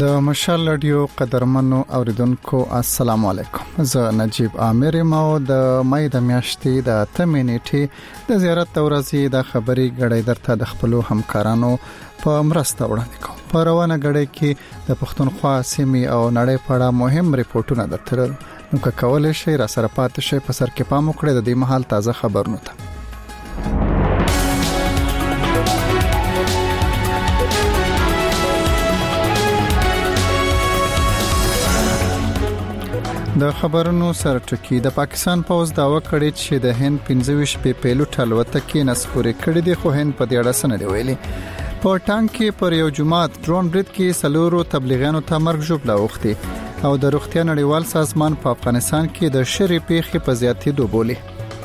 د مشال رادیو قدرمنو اوریدونکو السلام علیکم. زه نجیب عامر ما د مې د میاشتې د 8 نیټې د زیارت ورځې د خبري غړې درته د خپل همکارانو په مرسته وړاندې کوم. په روانه غړې کې د پښتونخوا سیمې او نړۍ په اړه مهم ریپورتونه درته نو کولای شي را سره پاتې شي په سر کې پام وکړئ د دې محل تازه خبرونه ته. د خبرونو سرټکی د پاکستان پوز داوا کړی چې د هند 25 په پیلوټ الوتکې نسکوري کړی دی، خو هند په دې اړه څه نه دی ویلي. په ټانک کې پر یو جماعت ډرون برید کې سلورو تبلیغیانو ته مرګ ژوبله وختي او د روغتیا نړیوال سازمان په افغانستان کې د شری پیښې په زیاتېدو بولي.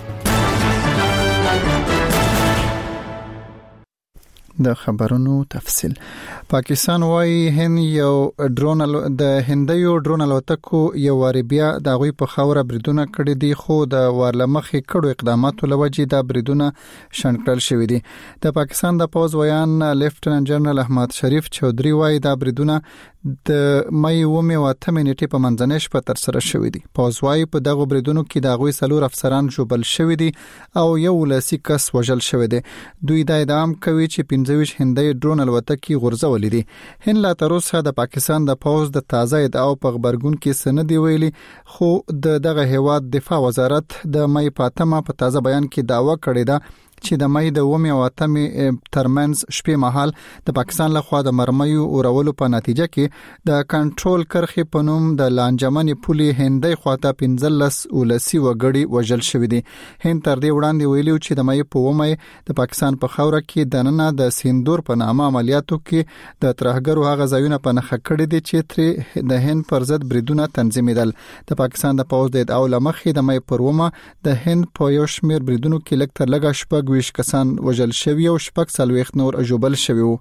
د خبرونو تفصیل. پاکستان وايي هند یو ډرون د هندیو ډرون الوتکو یو واری بیا د غوي په خوره بریدونه کړی دي، خو د ورلمخې کړو اقداماتو لوجې د بریدونه شنکړل شوې دي. د پاکستان د پوز ویان لیفټننټ جنرال احمد شریف چودري وايي د بریدونه د مې و مې 8 نیټې په منځنۍ شپه تر سره شوې دي. پوز وايي په دغه بریدونو کې د غوي سلور افسران جوبل شوې دي او یو لسی کس وژل شوې دي. دوی د ادعام کوي چې 25 هندۍ ډرون الوتکې غورځولې دي. هند لا تر اوسه د پاکستان د پوز د تازه ادعاو په خبرګون کې سند دی ویلي، خو دغه هیواد دفاع وزارت د مې پاتمه په تازه بیان کې داوا کړې ده چې د مې د 8 ترمنز شپې مهال د پاکستان لخوا د مرمیو اورولو په نتیجه کې د کنټرول کرخي په نوم د لانجمنې پولي هندۍ خواته 15 ولسی وګړي وژل شوې دي. هند تر دې وړاندې ویلو چې د مې په ومه د پاکستان په خوره کې د نننه د سیندور په نامه عملیاتو کې د ترهګرو هغه ځایونه په نخښه کړی دي چې تر د هند پر ضد بریدونه تنظیمېدل. د پاکستان د پوز د ادعاو لمخې د مې پر ومه د هند په یو شمیر بریدونو کې لږ تر لږه شپږ کسان وژل شوی او شپږ سلويخ نور جوبل شوی وو.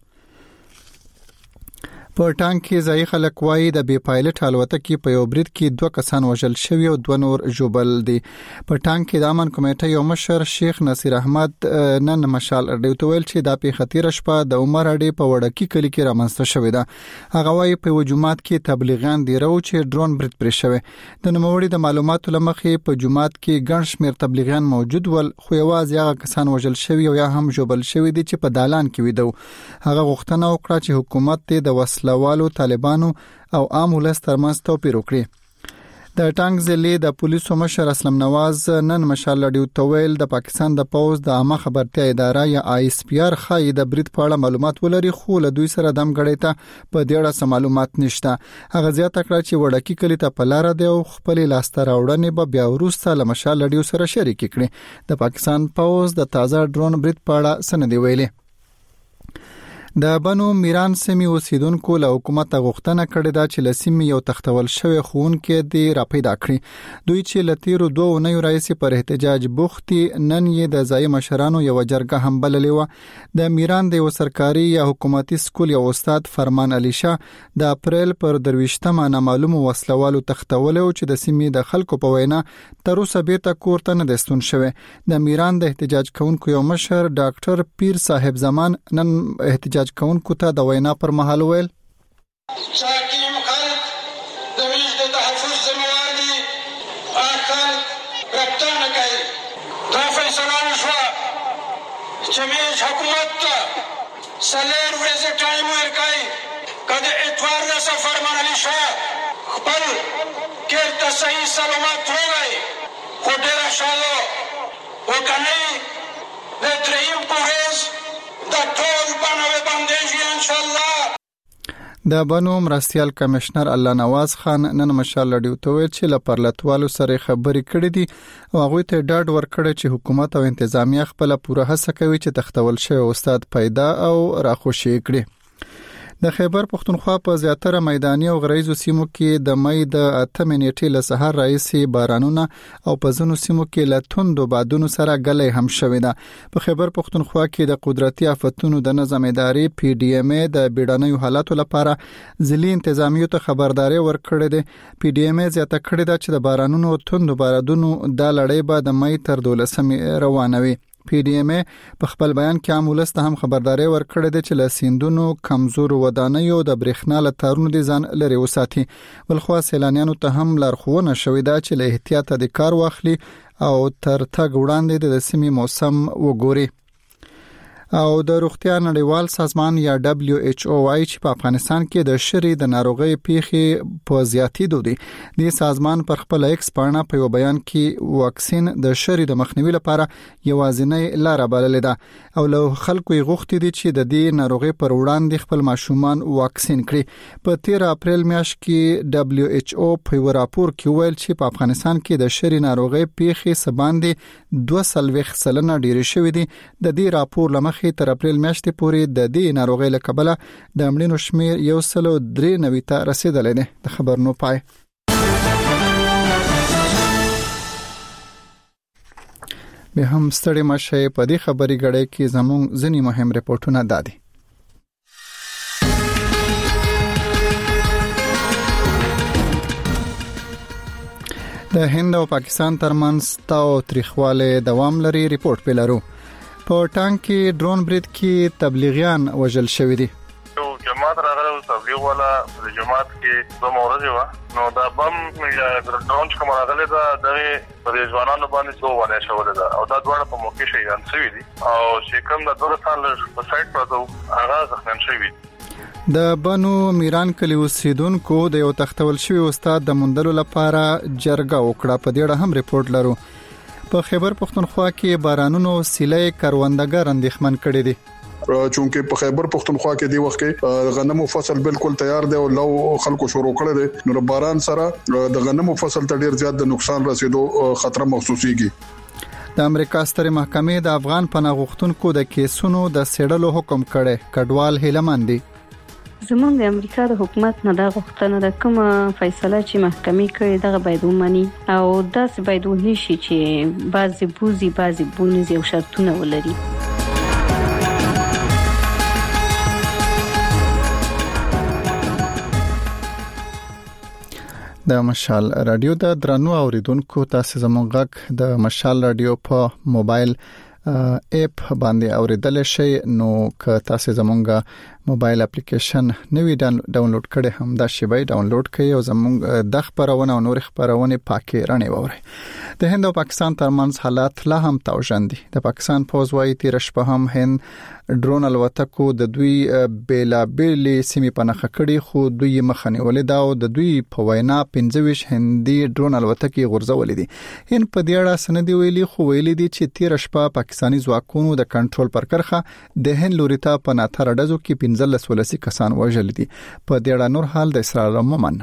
په ټانک کې ځای خلک وايي د بي پایلټ الوتکې په یو برید کې 2 کسان وژل شوی او 2 نور جوبل دي. په ټانک کې د امن کمیټې یو مشر شیخ نصیر احمد نن مشال اډیو ته ویل چې د په خطر شپه د عمر اډې په وړکی کلی کې رامنځته شوې ده. هغه وايي په جمعات کې تبلیغیان دی راو چې ډرون برید پرې شوی. د نوموړي د معلوماتو لمخې په جمعات کې ګڼ شمېر تبلیغیان موجود ول، خو یوازې هغه کسان وژل شوی او یا هم جوبل شوی دي چې په دالان کې ویدو. هغه غوښتنه وکړه چې حکومت د لوالو طالبانو او عام ولس ترمنځ توپیر وکړي. د ټانک ضلع د پولیسو مشر اسلم نواز نن مشال لډیو تویل د پاکستان د پوز د عامه خبرتیا اداره یا ISPR خای د برید په اړه معلومات ولري، خو له دوی سره دم غړې ته په دې اړه معلومات نشته. هغه زیاته کړه چې وړکی کلی ته په لار دی او خپل لاسته راوړنې به بیا وروسته له مشال لډیو سره شریک کړي. د پاکستان پوز د تازه ډرون برید په اړه سند ویلي. د بنو میران سیمې اوسیدونکو له حکومت غوښتنه کړې ده چې لسیمې یو تختول شوی خوونکې دی را پیدا کړي. دوی چې لتیرو 2 اونیو راځي پر احتجاج بوختي، نن یې د ځای مشرانو یو جرګه هم بللې و. د میران د یو سرکاري یا حکومتي سکول یو استاد فرمان علي شاه د اپریل پر 23مه نامعلوم وسلوالو تختول او چې د سیمې د خلکو په وینا تر اوسه بیرته کور ته نه دستون شوی. د میران د احتجاج کوونکو یو مشر ډاکټر پیر صاحب زمان نن احتجاج کوونکو ته د وینا پر مهال ویل ساکیم خلق د ویش د تحفظ ذمہوار دي، خلق رابطه نه کوي. دا فیصله وشوه چې ویش حکومت ته سلیر ورځې ټایم ورکوي که د اتوار د سفر منلی شاه خپل کور ته صحیح سلامت راغی، خو ډېره ښه ده وکنی د درېیم په ورځ د ټول بنوې بندیږي انشاءالله. د بنو مرستیال کمشنر الله نواز خان نن مشال لډیو ته ویل چې لپرلتوالو سره خبرې کړې دي او هغه ته ډاډ ورکړ چې حکومت او انتظامیه خپل پوره هڅه کوي چې تختول شوی استاد پیدا او راخوشي کړي. د خیبر پښتونخوا په زیاتره میداني او غریزو سیمو کې د مې د 8 نیټې له سحر راځي بارانونه او په ځینو سیمو کې له توندو بادونو سره غلې هم شوې ده. په خیبر پښتونخوا کې د قدرتي آفتونو د نظم ادارې PDMA د بیړنیو حالاتو لپاره ځلي انتظامیو ته خبرداري ورکړې ده. PDMA زیاته کړې ده چې د بارانونو او توندو بادونو د لړۍ به د مې تر 12 روانوي. پی ډی ام په خپل بیان کې عام ولس ته هم خبرداري ورکړې ده چې له سیندونو کمزور ودانیو د برېښنا له تارونو د ځان لري وساتي. بلخو سیلانیانو ته هم لارښوونه شوې ده چې له احتیاط د کار واخلي او تر تګ وړاندې د سیمې موسم وګوري. او د روغتیا نړیوال سازمان یا WHO وايي چې په افغانستان کې د شری د ناروغي پیښې په زیاتېدو دي. د سازمان پر خپل ایکس پاڼه په یو بیان کې واکسین د شری د مخنیوي لپاره یوازینی لار بللې ده او له خلکو یې غوښتي دي چې د دې ناروغي پر وړاندې خپل ماشومان واکسین کړي. په 13 اپریل میاشت کې WHO په یو راپور کې ویل چې په افغانستان کې د شری ناروغي پیښې سباندې 2.2% ډېرې شوې دي. د دې راپور لمخې تر اپریل میاشتې پورې د دې ناروغۍ له کبله د مړینو شمیر 193 ته رسیدلی دی. د خبرونو پای. به هم ستړي مشه په دې خبري غړې کې زموږ ځینی مهم ریپورتونه دادي. د هند او پاکستان ترمنځ تاو تاریخواله دوام لري. ریپورت پیلرو په ټانک کې ډرون برید کې تبلیغیان وژل شوې دي. جماعت راغله تبلیغ والا د جماعت کې دوه مورزه و نو دا بم یا ډرون کوم راغله دا د ځوانانو باندې څو ونه شول دا او دا دواړه په موقع شهیدان شوي دي او چې کوم د دورستان له سایت پروت هغه ځخنن شوي دي. د بنو میران کلی اوسیدونکو د یو تختول شوی استاد د موندلو لپاره جرګه وکړه. په دې اړه هم ریپورت لرو. په خیبر پختونخوا کې بارانونو سیلې کروندګر اندېښمن کړي دي. چونکه په خیبر پختونخوا کې دی وخت کې غنمو فصل بالکل تیار دی او لو خلکو شروع کړی دی نو باران سره د غنمو فصل ته ډیر زیات د نقصان رسیدو خطر محسوسيږي. د امریکا ستر محکمې د افغان پناه غوښتونکو د کیسونو د سیړلو حکم کړي. کډوال هیلمن دي. زمونږ د امریکا د حکومت نه دا غوښتنه ده کومه فیصله چې محکمې کړي دغه باید ومني او داسې باید ونشي چې بعضی بوزي بعضی بونزي او شرطونه ولري. د مشال رادیو د درنو اوریدونکو تاسو زموږ غږ د مشال رادیو په موبایل اپ باندې اوریدل شي. نو که تاسو زموږ موبایل اپلیکیشن نوی ډاونلوډ کړئ هم دا شی به ډاونلوډ کړئ او زموږ د خبرونه او نور خبرونه پاکي رڼې ووري. د هند او پاکستان ترمنځ حالات لا هم توجن دي. د پاکستان پوز وايي تیر شپه هم هند ډرون الوتکو د دوی بیلابېلې سیمې په نخښه کړي خو دوی مخنی ولې دا او د دوی په وینا 25 هندي ډرون الوتکې غورځولې دي. هند په دې اړه سندې ویلي خو ویلي دي چې تیر شپه پاکستاني ځواکونو د کنټرول پر کرخه د هند لوري ته په ناتره ډزو کې 15 ولسی کسان وژل دي. په دې اړه نور حال د اسرائیل مومن.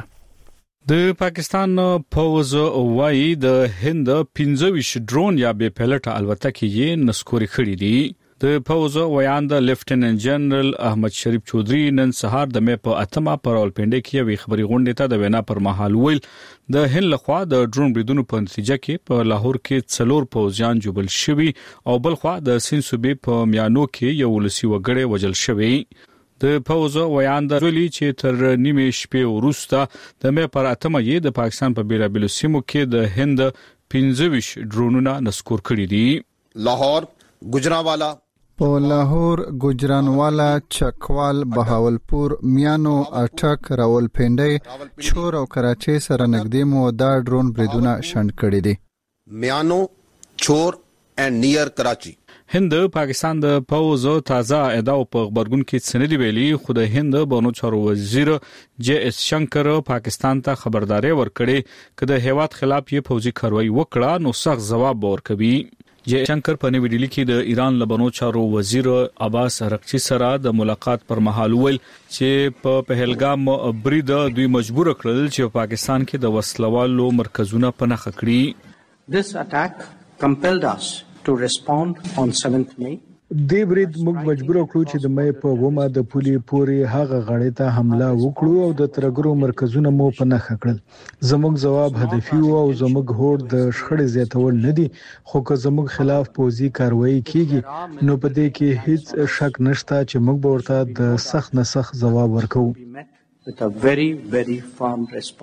د پاکستان پوز وايي د هند 15 ډرون یا بې پایلټه الوتکې یې نسکوري کړې دي. د پوز ویاند لیفټیننټ جنرال احمد شریف چودري نن سهار د مې په اتمه پر راولپنډي کې یو خبري غونډه ته د وینا پر مهال ویل د هند لخوا د ډرون بریدونو په نتیجه کې په لاهور کې څلور پوځیان جوبل شوي او بل خوا د سین صوبې په میانو کې یو ولسی وګړي وژل شوی. د پوز ویاند ویلي چې تر نیمه شپې وروسته د مې پر اتمه یې د پاکستان په بیلابیلو سیمو کې د هند 15 ډرونونه نسکور کړي دي. لاهور، گجرانوالا، په لاهور، گجرانوالا، چکوال، بهاولپور، میانو، اټک، راولپنډي، چور او کراچۍ سره نږدې مو دا ډرون بریدونه شنډ کړي دي. میانو، چور and near کراچي. هند پاکستان د پوز تازه ادعا په خبرګون کې سندې ویلي خو د هند بانو چارو وزیر جے اس شنکر پاکستان ته خبرداري ورکړي چې د هیواد خلاف یې فوجي کاروایی وکړه نو سخت جواب ورکوي. جے شنکر په نوې ډیلی کې د ایران لبنو چارو وزیر عباس ارغچی سره د ملاقات پر مهال ویل چې په پهلګام برید دوی مجبور کړل چې پاکستان کې د وسلوالو مرکزونه پناه کړي. This attack compelled us to respond on 7th May. دې برید موږ مجبور کړو چې د مې په ومه د پولي پوري هغه غړې ته حمله وکړو او د ترګرو مرکزونه مو په نخښه کړل. زموږ جواب هدفي او زموږ هوډ د شخړې زیاتول نه دي خو که زموږ خلاف پوزي کاروایی کیږي نو په دې کې هیڅ شک نشته چې موږ به ورته د سخت نه سخت جواب ورکوو. With a very, very firm response.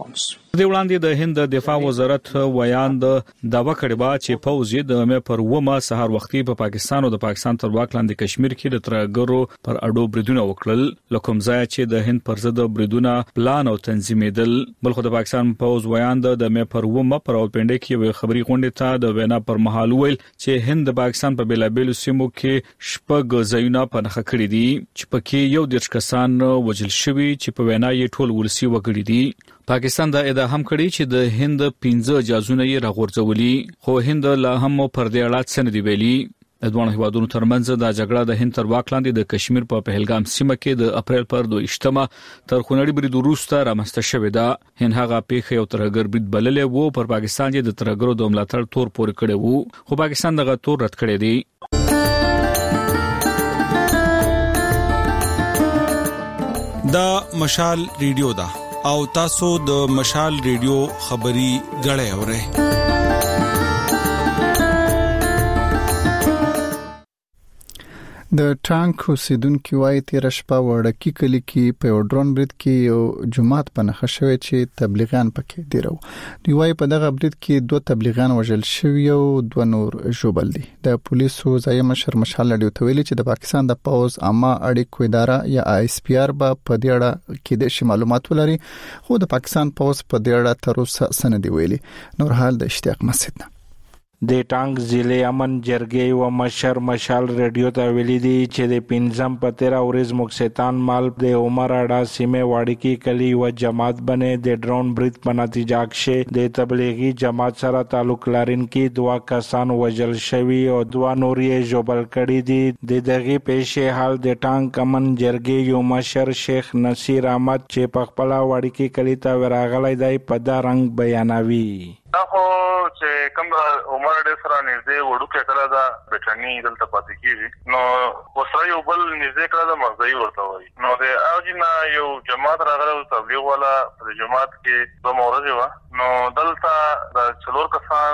د وړاندې د هند دفاع وزارت ویاند داوا کړی و چې پوځ د مې پر ومه سهار وختي په پاکستان او د پاکستان تر واک لاندې کشمیر کې د ترګرو پر اډو بریدونه وکړل لکه ځای چې د هند پر ضد بریدونه پلان او تنظیمېدل بلخو د پاکستان پوځ ویاند د مې پر ومه پر اولپنډي کې خبري غونډه ته د وینا پر مهال ویل چې هند د پاکستان په بیلابیلو سیمو کې شپږ ځایونه په نخښه کړی دي چې پکې یو د کسان وجل شوی چې په وینا یې ټول ولسی وګړي دي پاکستان دا ادعا هم کړی چې د هند 15 جازونه یې راغورځولي خو هند لا هم پر دې اړه څه نه دی ویلي د دوه هیوادونو ترمنځ د جګړه د هند تر واک لاندې د کشمیر په پهلګام سیمه کې د اپریل پر 2 تر خونړي برید وروسته رامنځته شوې ده هند هغه پیښه یو ترګر برید بللې وو پر پاکستان چې د ترګرو د ملاتړ تور پورې کړی وو خو پاکستان دغه تور رد کړی دی دا مشال ریډیو دا او تاسو د مشال ریډیو خبري غړې اورئ د ټانک اوسیدونکو وايي تیر شپه وړکی کلی کې په ډرون برید کې یو جماعت په نخښه شوی چې تبلیغیان پکې دیرو دوی وايي په دغه برید کې 2 تبلیغیان وژل شوی او 2 نور ژوبل دي د پولیسو ځای مشر مشال لډیو ته ویلي چې د پاکستان د پوز عامه اړیکو اداره یا ISPR به په دې اړه کې د معلومات ولري خو د پاکستان پوز په دې اړه تر اوسه سند ویلي نور حال د اشتیاق مسجد نه د ټانک ضلع امن جرګې و مشر مشال ریډیو ته ویلي دي چې د پنځم په 13 ورځ مکستان مال د عمر اډا سیمه واړکی کلی و جماعت بنې د ډرون برید په نتیجه کې د تبلیغي جماعت سره تعلق لرونکي 2 کسان وژل شوي او 2 نور یې ژوبل کړي دي د دغه پیښې حال د ټانک امن جرګې یو مشر شیخ نصیر احمد چې په خپل واړکی کلی ته ورغلی دی په دا رنګ بیانوي خو چې کوم عمر ډېر سره نږدې وړوکې کړه دا بټنی دلته پاتې کیږي نو وسره یو بل نږدې کړه د مغزي ورته وایي نو د اوجینا یو جماعت راغله تبلیغ والا په جماعت کې دوه مورځ و نو دلته د څلور کسان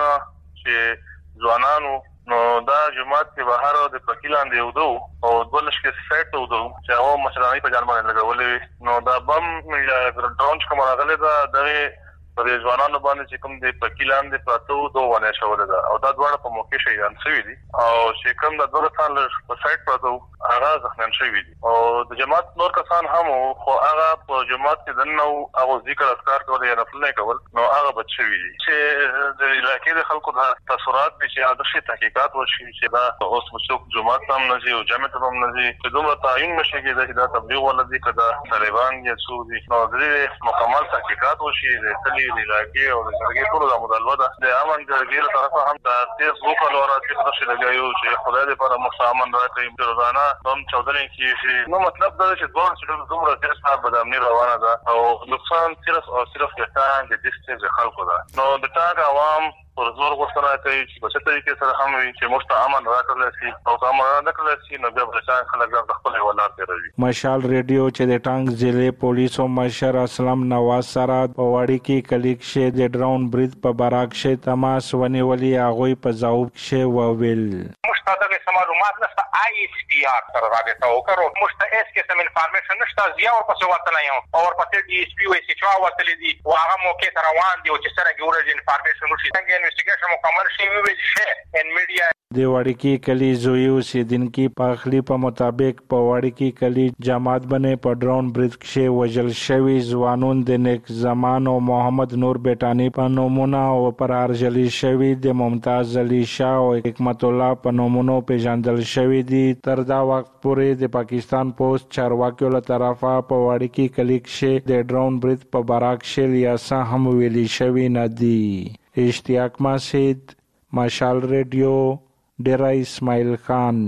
چې ځوانانو نو دا جماعت کې بهر د پکیلان دی ودو او دولش کې سیټ ودو چې هغه مشرانی په ځان باندې لګولې نو دا بم یا ډرون کوم راغله دا دغه په دې ځوانانو باندې چې کوم د پکیلان د پاتو دوه ونه شول ده او دا دواړه په موقع شهیدان شوي دي او چې کوم د دوه کسان په سایت پاتو هغه ځخنن شوي دي او د جماعت نور کسان هم خو هغه په جماعت کې دنه هغه ذکر اذکار کول یا نفل نه کول نو هغه بچ شوي دي چې د علاقې د خلکو د تاثیرات به چې عادشي تحقیقات وشي چې دا اوس مشوق جماعت هم نه زی او جامعه هم نه زی چې دومره تعین نشي کېدای دا تبلیغ ولدي کدا طالبان یا سعودي نو د مکمل تحقیقات وشي د د علاقې او د جرګې ټول د مدلوه ده د امن جرګې له طرفه هم د تیز وکړو راځي په څه لګایو چې خدای دې پر مستعمن راکړي روزانه هم 14 کې نو مطلب دا چې ځوان چې دومره تیز صاحب د امنیت روانه ده او نقصان صرف د ټانک د دستې خلکو ده نو د ټانک عوام پر زور غوښتنه کوي چې په څه طریقې سره هم وي چې مستعمن راکړل شي او کوم راکړل شي نو بیا د خلک د خپل ولادت کوي مشال ریډیو چې د ټانک ضلع پولیسو مشر اسلام نواز سره په واړی کې کلیک شه د ډرون برید په براک شه تماس ونیولي هغه په ځواب شه وویل مشتاق معلومات نشته ISPR سره راغته وکړو مشتاق کې سم انفارمیشن نشته زیاور په وته نه یو او په دې DSP وې چې چا وتلې دي او هغه موقع ته روان دي او چې سره ګورې انفارمیشن وشي څنګه انویسټیګیشن مکمل شي ویل شي ان میډیا د واړکی کلی زوی اوسیدونکو په خلی په مطابق په واړکی کلی جماعت بنې په ډرون برید کې وژل شوی ځوانون د نیک زمان او محمد نور بیٹانی په نومونه او پر ارجلی شوی د ممتاز علي شاه او حکمت الله په نومونو پیژندل شوی دي تر دا وخت پورې د پاکستان پوسټ چارواکیو له طرفه په واړکی کلی کې د ډرون برید په براک شل یا سه هم ویلي شوی نه دی اشتیاق مسجد مشال ریډیو ډیرا اسماعیل خان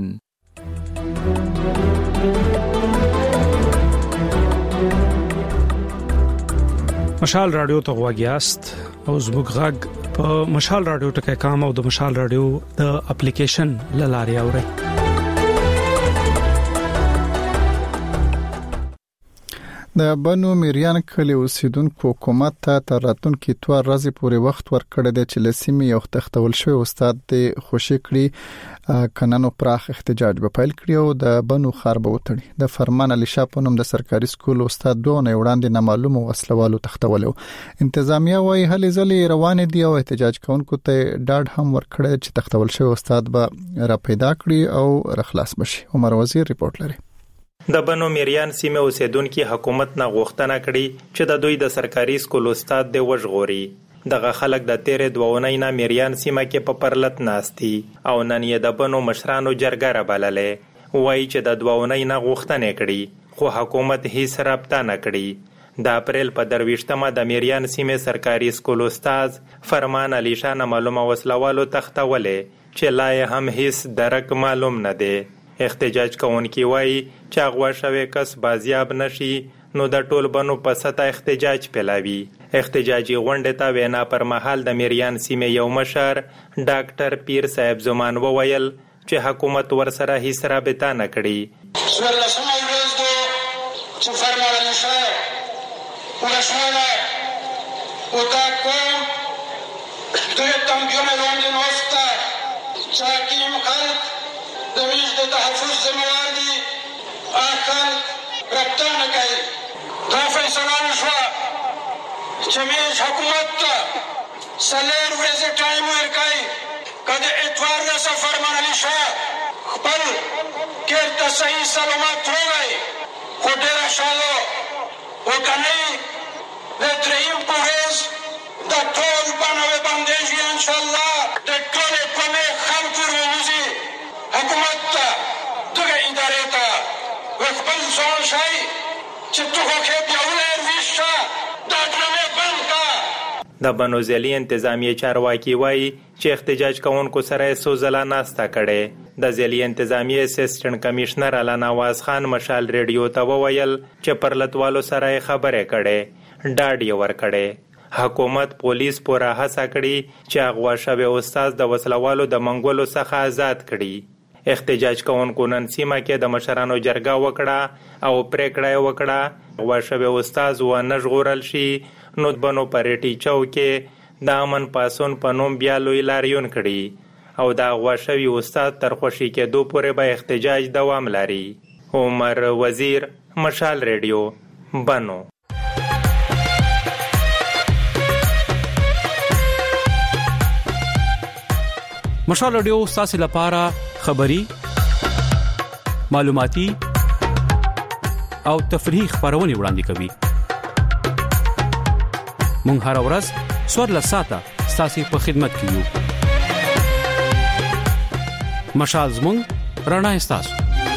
مشال رادیو ته غواګیاست او زموږ غږ په مشال رادیو ټکي کام او د مشال رادیو د اپلیکیشن لاري اوري د بنو میریان کلی اوسیدونکو حکومت ته تر راتلونکي 2 ورځې پورې وخت ورکړی دی چې لسیمې یو تختول شوی استاد د خوشي کړي کننو پراخ احتجاج به پیل کړی او د بنو خار به وتړي. د فرمان علي شاه په نوم د سرکاري سکول استاد دوه نه وړاندې نامعلوم وسلوالو تختولو. انتظامیه وايي هلې ځلې روان دي او احتجاج کوونکو ته ډاډ هم ورکړی چې تختول شوی استاد به را پیدا کړي او رخلاص بشي. عمر وزیر ریپورت لري. د بنو میریان سیمه اوسیدونکو حکومت نه غوښتنه کړې چې د دوی د سرکاري سکول استاد دی وژغوري. دغه خلک د تیرې دوونۍ نه میریان سیمه کې په پرلط ناستي او نن یې د بنو مشرانو جرګه را بللې. وایي چې د دوونۍ نه غوښتنه کړي خو حکومت هیڅ رابطه نه کړي. د اپریل په 23مه د میریان سیمه سرکاري سکول استاد فرمان علي شاه معلومه وسلوالو تختولې چې لا هم هیڅ درک معلوم نه دی. احتجاج کوونکي وایي چې هغه شوی کس بازیاب نشي نو د ټول بنو په سطح احتجاج پیلاوي. احتجاجي غونډه ته وینا پر مهال د میریان سیمه یو مشر ډاکټر پیر صاحب زمان وویل چې حکومت ورسره هیڅ رابطه نه کړي. دمیش د تحفظ ذمہوار دي اخر رابطه نه کوي. دا فیصله وشوه چې میش حکومت ته سلیر ورځې ټایم ورکوي که د اتوار رسه فرمان علي شاه خپل کېرته صحیح سلامت ووایي خو ډېره ښه و که نه د درېیم په ورځ د ټول بڼوې بندېږي انشاءالله د ټولې کومې خلکو روزي حکومت ته دغه ادارې ته خپل ځان ښایي چې تو خو کې بیا ویشه دا ډرامې بند کړه. د بنو ضلعي انتظامیه چارواکي وایي چې احتجاج کوونکو سره یې څو ځله ناسته کړې. د ضلعي انتظامیه اسسټنټ کمشنر علي نواز خان مشال ریډیو ته وویل چې پرلتوالو سره یې خبرې کړې ډاډ یې ورکړې. حکومت پولیس پوره هڅه کړې چې اغوا شوی استاد د وسلوالو د منګولو څخه آزاد کړي. احتجاج کوونکو نن سیمه کې د مشرانو جرګه وکړه او پریکړه یې وکړه اغوا شوی استاد ونه ژغورل شي نو بنو پریټي چوکې د امن پاسون په نوم بیا لوی لاریون کړي او د اغوا شوی استاد تر خوشي کېدو پورې به احتجاج دوام لري. عمر وزیر، مشال ریډیو، بنو. مشال ریډیو ستاسو لپاره خبری، معلوماتي او تفریحي خبرونه وړاندې کوي. مونږ هر ورځ سوړ ساته ستاسو په خدمت کې یو. مشال زموږ رڼا ستاسو.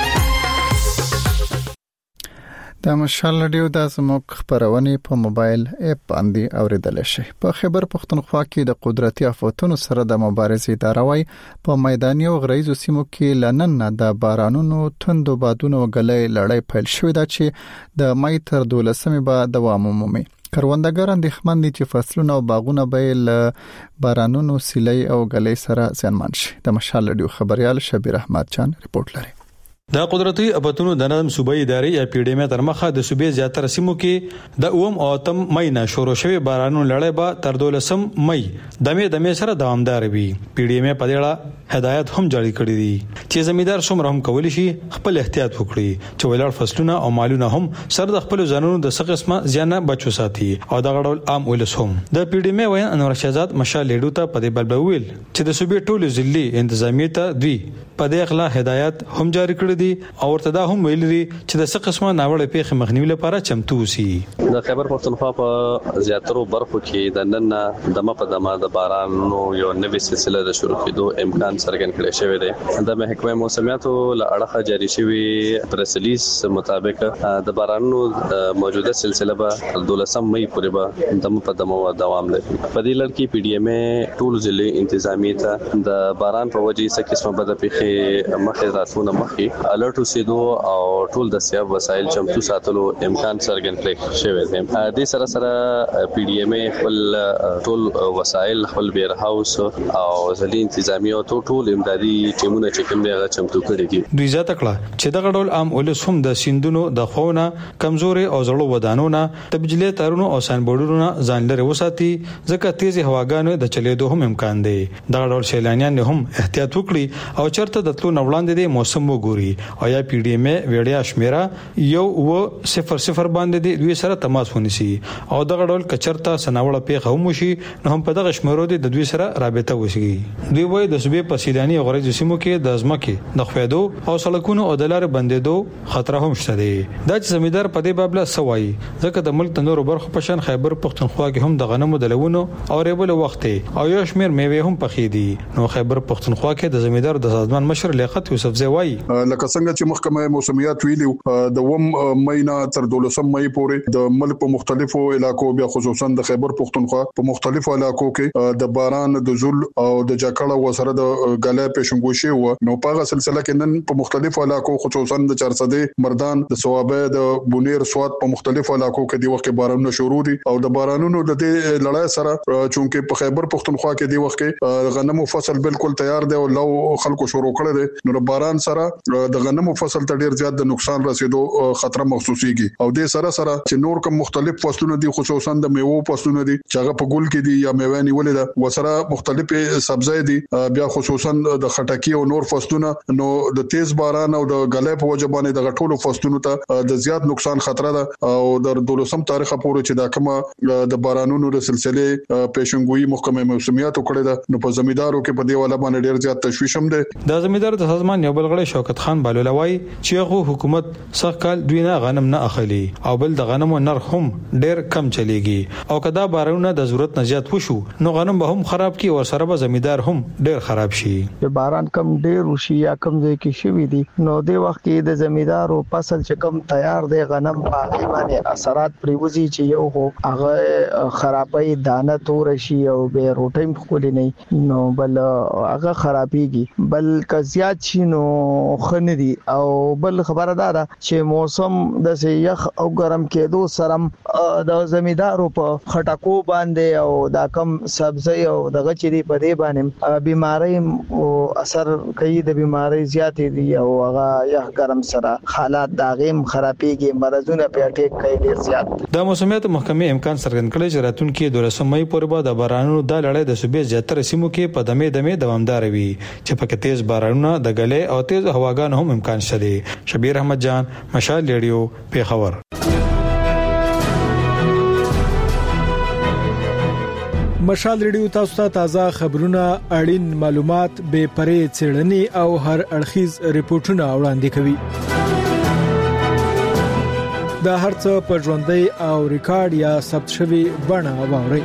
د مشال ریډیو د زموږ خبرونه په موبایل اپ باندې اوریدل شي. په خبر پښتونخوا کې د قدرتي آفاتونو سره د مبارزې اداره وايي په میداني او غریزو سیمو کې لنن د بارانونو توندو بادونو غلې لړۍ پیل شوې ده چې د مې تر 12مې به دوام ومومي. کروندګران د خمن دي چې فصلونه او باغونه به ل بارانونو سیلۍ او غلې سره زیانمن شي. د مشال ریډیو خبريال شبیر احمد جان ریپورت لري. د قدرتي آفاتونو د نظم صوبایي ادارې یا پی ډی ایم تر مخه د صوبې زیاتره سیمو کې د اوم او اتم مې نه شروع شوی بارانونو لړۍ به تر 12 مې د مې سره دوامدار وي. پی ډی ایم په دې اړه هدایت هم جاری کړی دي چې زمیندار څومره هم کولی شي خپل احتیاط وکړي چې ولاړ فصلونه او مالونه هم سره د خپل ځانونو د څه قسمه زیان بچو ساتي او د غړول عام ولس هم. د پی ډی ایم وین انور شهزاد مشال لیډو ته په دې بلبویل چې د صوبې ټولو ضلعي انتظامیه ته دوی په دې اخلا هدایت هم جاری کړی دي او ورته دا هم ویل دي چې د څه قسمه ناوړه پیښې مخنیوي لپاره چمتو اوسي. د خیبر پښتونخوا په زیاترو برخو کې د نن دمه په دمه د بارانونو یو نوې سلسله د شروع کېدو امکان څرګند کړی شوی دی. د محکمه موسمیاتو له اړخه جاری شوی پریس ریلیز مطابق د بارانونو موجوده سلسله به 12 مې پورې به دمه په دمه دوام لري. په دې لړ کې پی ډی ایم ټول ضلع انتظامیه ته د باران په وجې څه قسمه بد پیښې کې مخه راتونه مخه الرټ وسیدو او ټول د سیاب وسایل چمتو ساتلو امکان څرګند کړی شوی دی. د سره پی ډی ایم خپل ټول وسایل خپل بیر هاوس او ځلې انتظامی او ټول امدادي ټیمونه چې کوم دی هغه چمتو کړی دي. دوی زیاته کړه چې دغه ډول عام ولس هم د سیندونو د خونه کمزوري او زړو ودانونه تبجلی تارونو او سانبورډونو ځان لري وساتي ځکه تیزی هواګانو د چلیدو هم امکان دی. دغه ډول سیلانیان هم احتیاط وکړي او چرته د تلو نوړاندې د موسم وګوري او یا پی ډی ایم ویډیا شمیره 100 باندې دی دوی سره تماس ونیسي او دغه ډول کچرته سناوړه پیښه هم شي نو هم په دغه شمیرو د دوی سره رابطه وشي. دوی وایي د صوبې په سیلاني او غرض سیمو کې د ځمکې د خویدو او سړکونو او د لارې بندیدو خطر هم شته دی. دا چې زمیدار په دې باب لا سوای ځکه د ملک نورو برخو په شان خیبر پختونخوا کې هم د غنمو د لونو او ریبل وخت او یو شمیر میوه هم پخې دي. نو خیبر پختونخوا کې د زمیدار د سازمان مشر لیاقت یوسف زوی وایي لکه څنګه چې محکمه موسمیات ویلو د مېنا تر 12 مې پورې د ملک په مختلفو علاقو بیا خصوصا د خیبر پختونخوا په مختلفو علاقو کې د باران د زول او د جاکړه وسره د غلې پېښنګوشي و. نو په سلسله کې نن په مختلفو علاقو خصوصا د چارسده مردان د سوابه د بونیر سواد په مختلفو علاقو کې د وخت بارانونه شروع دي او د بارانونو د لړۍ سره چونکه په خیبر پختونخوا کې د وخت غنمو فصل بالکل تیار دی او لو خلکو شروع کړی دی. نو باران سره د غنمو فصل ته ډیر زیات د نقصان رسیدو خطر محسوسيږي او د سره چې نور کوم مختلف فصلونه دي خصوصا د میوه فصلونه دي چې هغه په ګل کې دي یا میوه نیولې ده وسره مختلف سبزی دي بیا خصوصا د خټکی او نور فصلونه نو د تیز باران او د غلې په وجه باندې د ټولو فصلونو ته د زیات نقصان خطر ده او د 12 تاریخ پورې چې دا کومه د بارانونو د سلسله پېښنګوئی محکمه موسمیات کړې ده نو په زمیدارو کې په دی والا باندې ډیر زیات تشویش هم ده. د زمیدار د سازمان یو بلغړی شوکت خان بالولوي چې هغه حکومت سخت کال دوی نه غنم نه اخلي او بل د غنمو نرخ هم ډیر کم چلیږي او کدا بارونه د ضرورت نه زیات وشو نو غنم به هم خراب کی او سره به زمیدار هم ډیر خراب شي. باران کم ډیر وشي یا کم ځای کې شوي دي نو د وخت کې د زمیدارو فصل چې کم تیار دی غنم په باندې اثرات پریوزي چې یو هو هغه خرابای دانه تور شي او به روټیم خولي نه نو بل هغه خرابيږي بل کزيات شي نو خنه دي او بل خبره ده چې موسم د یخ او ګرم کېدو سره د زمیدارو په خټکو باندې او دا کم سبزی او دغه چې دی په دې باندې بيماري او اثر کوي د بيماري زیات دي او هغه یخ ګرم سره حالات داغیم خرابيږي مرزونه په اټیک کوي ډیر زیات. د موسمیات محکمې امکان څرګند کړی چې راتلونکي 12 مې پورې به د بارانونو د لړۍ د صوبې زیاتره سیمو کې په دمه دوامدار وي چې پکې تیز بارانونه د غلې او تیز هواګانو هم امکان شته. شبیر احمد جان مشال ریډیو پیښور. مشال ریډیو تاسو ته تازه خبرونه اړین معلومات به پرې څېړنې او هر اړخیز ریپورتونه وړاندې کوي. دا هرڅه په ژوندۍ او ریکارډ یا ثبت شوی بڼه واوري.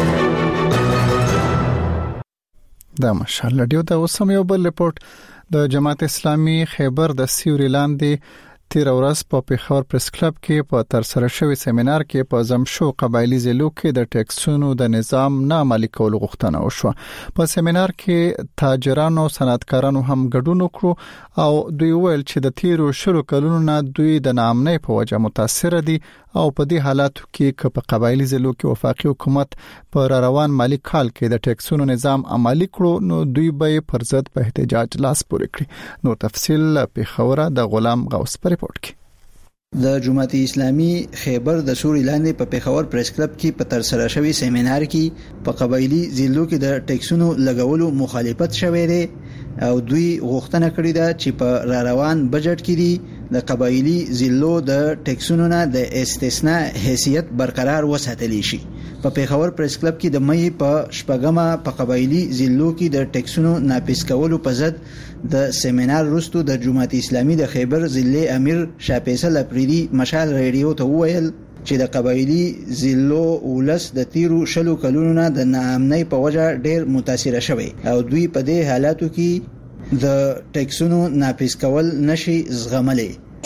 دا مشال ریډیو ته اوسم یو بل ریپورت د جماعت اسلامي خیبر د سیوري لاندې تیر ورځ په پیښور پریس کلب کې په تر سره شوی سیمینار کې په زمشو قبایلی ضلعو کې د ټیکسونو د نظام نه عملي کولو غوښتنه وشوه. په سیمینار کې تاجرانو صنعتکارانو هم ګډون وکړو او دوی ویل چې د تیرو شلو کلونو نه دوی د ناامنۍ په وجه متاثر دي او په دې حالاتو کې په قبایلی ضلعو کې وفاقي حکومت په روان مالی کال کې د ټیکسونو نظام عملي کړو نو دوی به پر ضد په احتجاج لاس پورې کړی. نو تفصیل پیښور د غلام غوث پر ریپورت کې. د جماعت اسلامي خیبر د سوري لاندې په پیښور پریس کلب کې په تر سره شوی سیمینار کې په قبایلی ضلعو کې د ټیکسونو لګولو مخالفت شوې ده او دوی غوښتنه کړې ده چې په روان بجټ کې دي د قبایلی ضلعو د ټیکسونو نه د استثناء حیثیت برقرار وساتل شي. په پیښور پریس کلب کې د مې په شپږمه په قبایلی ضلعو کې د ټیکسونو ناپیس کولو په ضد د سیمینار وروسته د جماعت اسلامي د خیبر ضلع امیر شاه فیصل افریدي مشال ریډیو ته وویل چې د قبایلی ضلعو ولس د تیرو شلو کلونو نه د ناامنۍ په وجه ډیر متاثر شوی او دوی په دې حالاتو کې د ټیکسونو ناپیس کول نشي زغملي.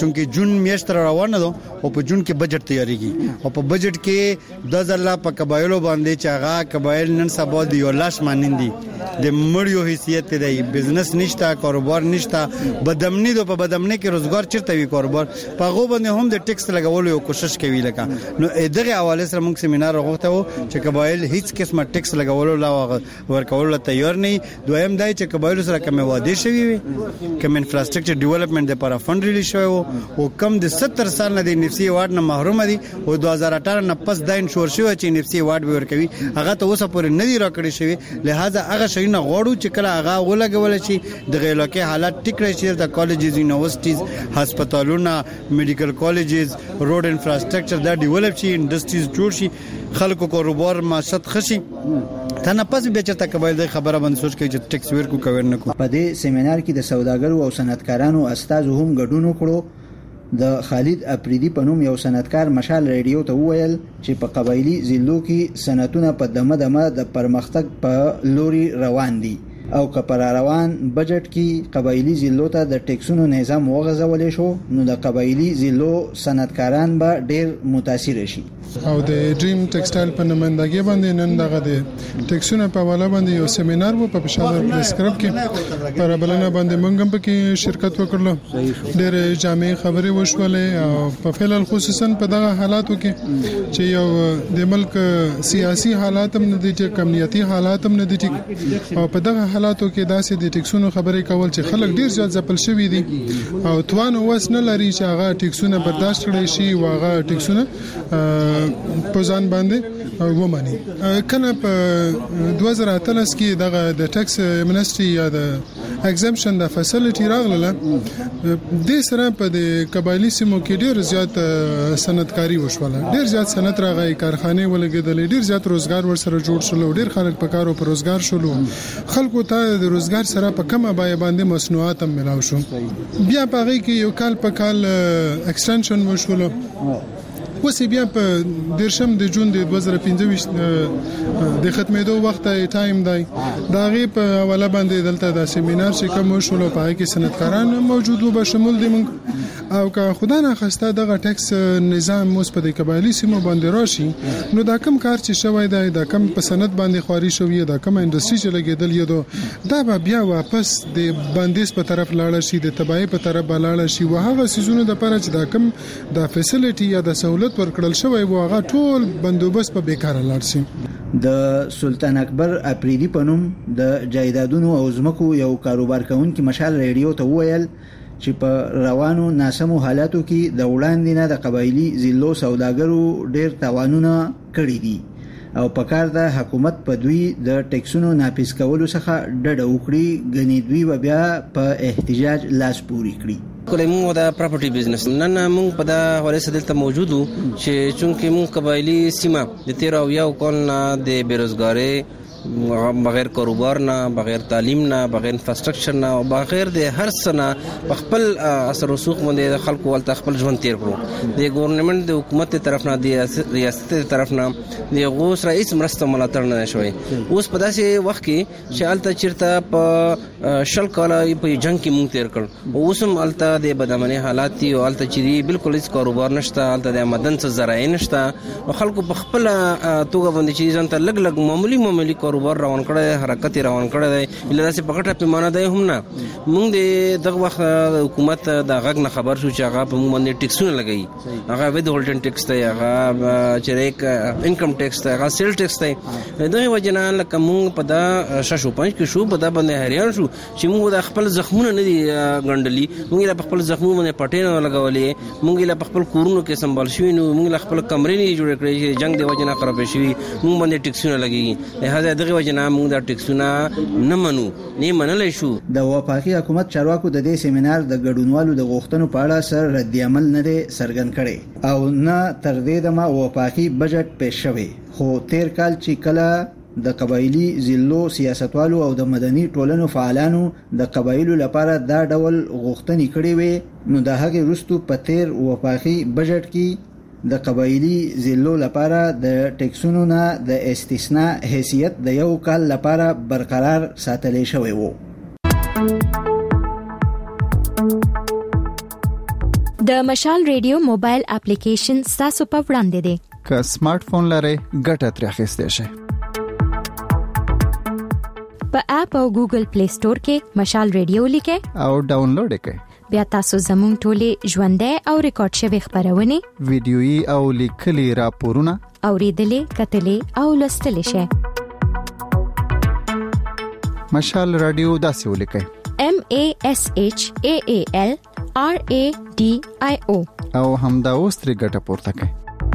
چونکه جون میاشت روانه ده او په جون کې بجټ تیاریږي او په بجټ کې 2000 په قبایلو باندې چې هغه قبایل نن سبا دی یو لاش مانندي د مړیو حیثیت دی بزنس نشته کاروبار نشته بدامنی دو په بدامنی کې روزګار چیرته وی کاروبار په غو باندې هم د ټیکس لګولو کوشش کوي لکه نو دغه حواله سره موږ سیمینار غوښته وو چې قبایل هیڅ قسمه ټیکس لګولو لا ورکول تیار نه دویم دای چې قبایل سره کوم واده شوی وي کوم انفراستراکچر ډیولپمنٹ لپاره فند ریلیز شوی او کم د 70 سال نه د نفسي وارد نه محروم دي او 2018 نه پس داین شور شوی چې نفسي وارد به ورکوي هغه ته اوسه پورې نه دی راکړی شوی لہذا هغه شي نه غوړو چې کله هغه ولګول شي د غیلکه حالات ټیک راشي د کالجز یونیورسيټیز هسپتالونه میډیکل کالجز روډ انفراستراکچر دا ډیولپ شي انډستریز جوړ شي خلکو کاروبار معیشت خشي تنه پس به چې تکبایل د خبره باندې سوچ کوي چې ټیکس ورکو کوي نه کو په دې سیمینار کې د سوداګرو او صنعتکارانو استاد هم ګډون وکړو د خالد اپریدي په نوم یو صنعتکار مشال ریډیو ته وویل چې په قبایلی ضلعو کې صنعتونه په دمه د پرمختګ په لوري روان دي او کپر روان بجټ کې قبایلی ضلعو ته د ټیکسونو نظام وغځولې شو نو د قبایلی ضلعو صنعتکاران به ډیر متاثر شي او د ډریم ټیکسټایل په نمائندګۍ باندې نن دغه د ټیکسونو په حواله باندې یو سیمینار وو په پېښور پریس کلب کې پر بلنه باندې موږ هم پکې شرکت وکړو ډېر جامع خبرې وشولې او په فعل خصوصا په دغه حالاتو کې چې یو د ملک سیاسي حالات هم نه دي ټیک امنیتي حالات هم نه دي ټیک او په دغه حالاتو کې داسې د ټیکسونو خبرې کول چې خلک ډېر زیات ځپل شوي دي او توان وس نه لري چې هغه ټیکسونه برداشت کړي شي او هغه ټیکسونه په ځان باندې ومني کله په 2013 کې دغه د ټیکس منسټري یا د ایگزمپشن د فیسیلیټي راغله د سره په د قبایلی سیمو کې ډیر زیات صنعتکاری وشوله ډیر زیات صنعت راغی کارخانه ولګیدل ډیر زیات روزګار ورسره جوړ شول ډیر خلک په کارو پر روزګار شول خلکو ته د روزګار سره په کمه بای باندې مصنوعات هم ملاو شو بیا په هغه کې یو کال په کال ایکستنشن وشول وسی بیا په درشم د جون د 2025 د ختمېدو وخت ټایم دی دا غي په حواله باندې دلته د سیمینار چې کوم شول په هغه کې صنعتکاران موجود وو به شمول دي او که خدای نه خواسته دغه ټیکس نظام موږ په د قبایلی سیمو باندې راشي نو دا کم کار چې شوی دی دا کم په صنعت باندې خواري شوی دا کم انډستری چې لګیدل یو دا به بیا واپس د بندیز په طرف لاړ شي د تبعی په طرف لاړ شي او هغه سيزونه د پاره چې دا کم د فیسیلیټي یا د سہولت ورکړل شوی و هغه ټول بندوبست په بیکاره لاړ شي د سلطان اکبر اپریدي په نوم د جایدادونو او ځمکو یو کاروبار کوونکی مشال ریډیو ته وویل چې په روانو ناسمو حالاتو کې د وړاندې نه د قبایلی ضلعو سوداګرو ډېر تاوانونه کړي دي او په کار د حکومت په دوی د ټیکسونو ناپیس کولو څخه ډډه وکړي غني دوی بیا په احتجاج لاس پوري کړي کله موږ د پراپرټي بزنس نن موږ په دا حواله سره دلته موجود وو چې چونکه موږ قبایلی سیمه د 13 او یو کال نه د بیروزګاری بغیر کاروبار نه بغیر تعلیم نه بغیر انفراستراکچر نه او بغیر د هر څه نه خپل اثر رسوخ باندې خلکو ولته خپل ژوند تیر کړو د ګورنمنت د حکومت طرف نه د ریاست طرف نه د غوس رئیس مرسته ملاتړ نه شوی اوس په داسې وخت کې چې الته چیرته په شل کاله په جنگ کې مونږ تیر کړ اوس هم الته د بدامنۍ حالات دي او الته چې بالکل هیڅ کاروبار نشته الته د آمدن څه ذرایع نشته او خلکو په خپل توګه باندې چې ځان ته لګ معمولی کاروبار روان کړی حرکت روان کړی دی لږه په غټه پیمانه دی هم نه موږ د دغه وخت حکومت د غږ نه خبر شو چې هغه په موږ باندې ټیکسونه لګي هغه وید هولډن ټیکس دی هغه چریک انکم ټیکس دی هغه سیل ټیکس دی دغه وجنه لکه موږ په دا شاشو پنځ کې شو په دا باندې حیران شو چې موږ د خپل زخمونه نه دي غندلي موږ په خپل زخمونه باندې پټې نه لګولې موږ په خپل کورونو کې سنبال شوی نو موږ خپل کمرې نه جوړ کړې چې جنگ دی وجنه خراب شي موږ باندې ټیکسونه لګي لہذا دغه وجنه موږ د ټیکسونه نه منو نه منلای شو د وفاقي حکومت چارواکو د دې سیمینار د ګډونوالو د غوښتنو په اړه سر رد عمل نه دی څرګند کړي او نه تر دې د ما وفاقي بجټ پېښ شوی خو تیر کال چې کله د قبایلی ضلعو سیاستوالو او د مدني ټولنو فعالانو د قبایلو لپاره دا ډول غوښتنې کړې وي نو د هغې وروسته په تیر وفاقي بجټ کې د قبایلی ضلعو لپاره د ټیکسونو نه د استثناء حیثیت د یو کال لپاره برقرار ساتل شوی وو. د مشال ریډیو موبایل اپلیکیشن تاسو په وړاندې دی. که سمارټ فون لرئ ګټه ترې اخیستئ شئ. په اپ او ګوګل پلی سٹور کې مشال ریډیو لیکئ او ډاونلوډ کړئ. بیا تاسو زموږ ټولې ژوندۍ او ریکارډ شوی خبرونه، ویډیويي او لیکلي راپورونه اوریدلې، کتلې او لوستلې شئ. مشال رادیو داسې ولیکئ: MASHAALRADIO او همدا اوس ترې ګټه پورته کړئ.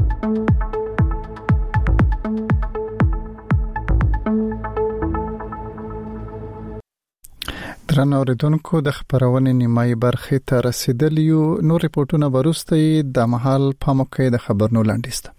درنو اوریدونکو، د خبرونې نیمایي برخې ته رسیدلی یو. نور ریپورتونه وروسته د مهال په موقع د خبرونو لاندې است.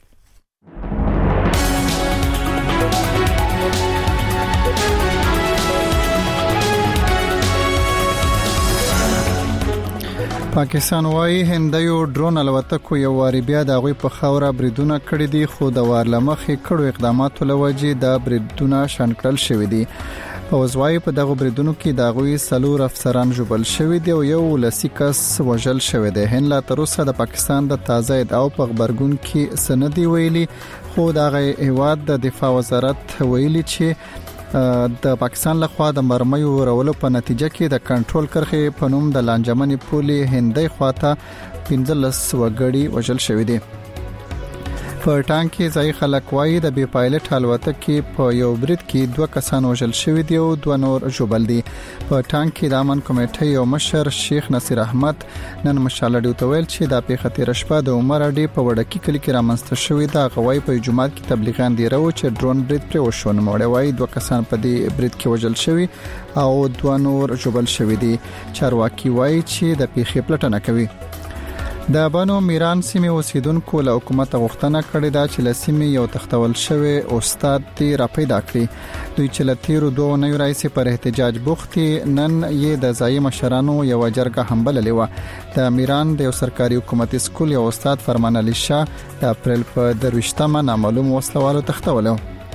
پاکستان وايي هندیو ډرون الوتکو یو واری بیا د غوي په خوره بریدونه کړی دي، خو د وارلمخې کړو اقداماتو لوجې د بریدونه شانکړل شوې دي. پوزوای په دغه بریدونو کې د غوي سلور افسران جوبل شوې دي او یو لسیکس وژل شوې ده. هند لا تر اوسه د پاکستان د تازه ادعاو په خبرګون کې سندي ویلي، خو دغه هیواد د دفاع وزارت ویلي چې د پاکستان لخوا د مرمیو ورولو په نتیجه کې د کنټرول کرښې په نوم د لانجمنې پولې هندۍ خواته 15 وګړي وژل شوې دي. په ټانک کې ځای خلک وایي د بي پایلټ الوتکې په یو برید کې 2 کسان وژل شوي دي او 2 نور ژوبل دي. په ټانک کې د امن کمیټې یو مشر شیخ نصیر احمد نن مشال رادیو ته ویل چې د پیښه تیر شپه د عمر اډې په وړکی کلی کې رامنځته شوې ده. غوي په جمعات کې تبلیغان دی راو چې ډرون برید پر وشون موړې وایي 2 کسان په دې برید کې وژل شوي او 2 نور ژوبل شوي دي. چارواکي وایي چې د پیښې پلټنه کوي. د بانو میران سیمه اوسیدونکو له حکومت غوښتنه کړې ده چې لسیمه یو تختول شوی استاد دی را پیدا کړي. دوی چې لتیرو 2 نوي رئیس پر احتجاج بوختي نن یې د ځای مشرانو یو جرګه هم بللې و. د میران د یو سرکاري حکومتي سکول یو استاد فرمان علي شاه د اپریل په 23مه نامعلوم وسلوالو تختولو.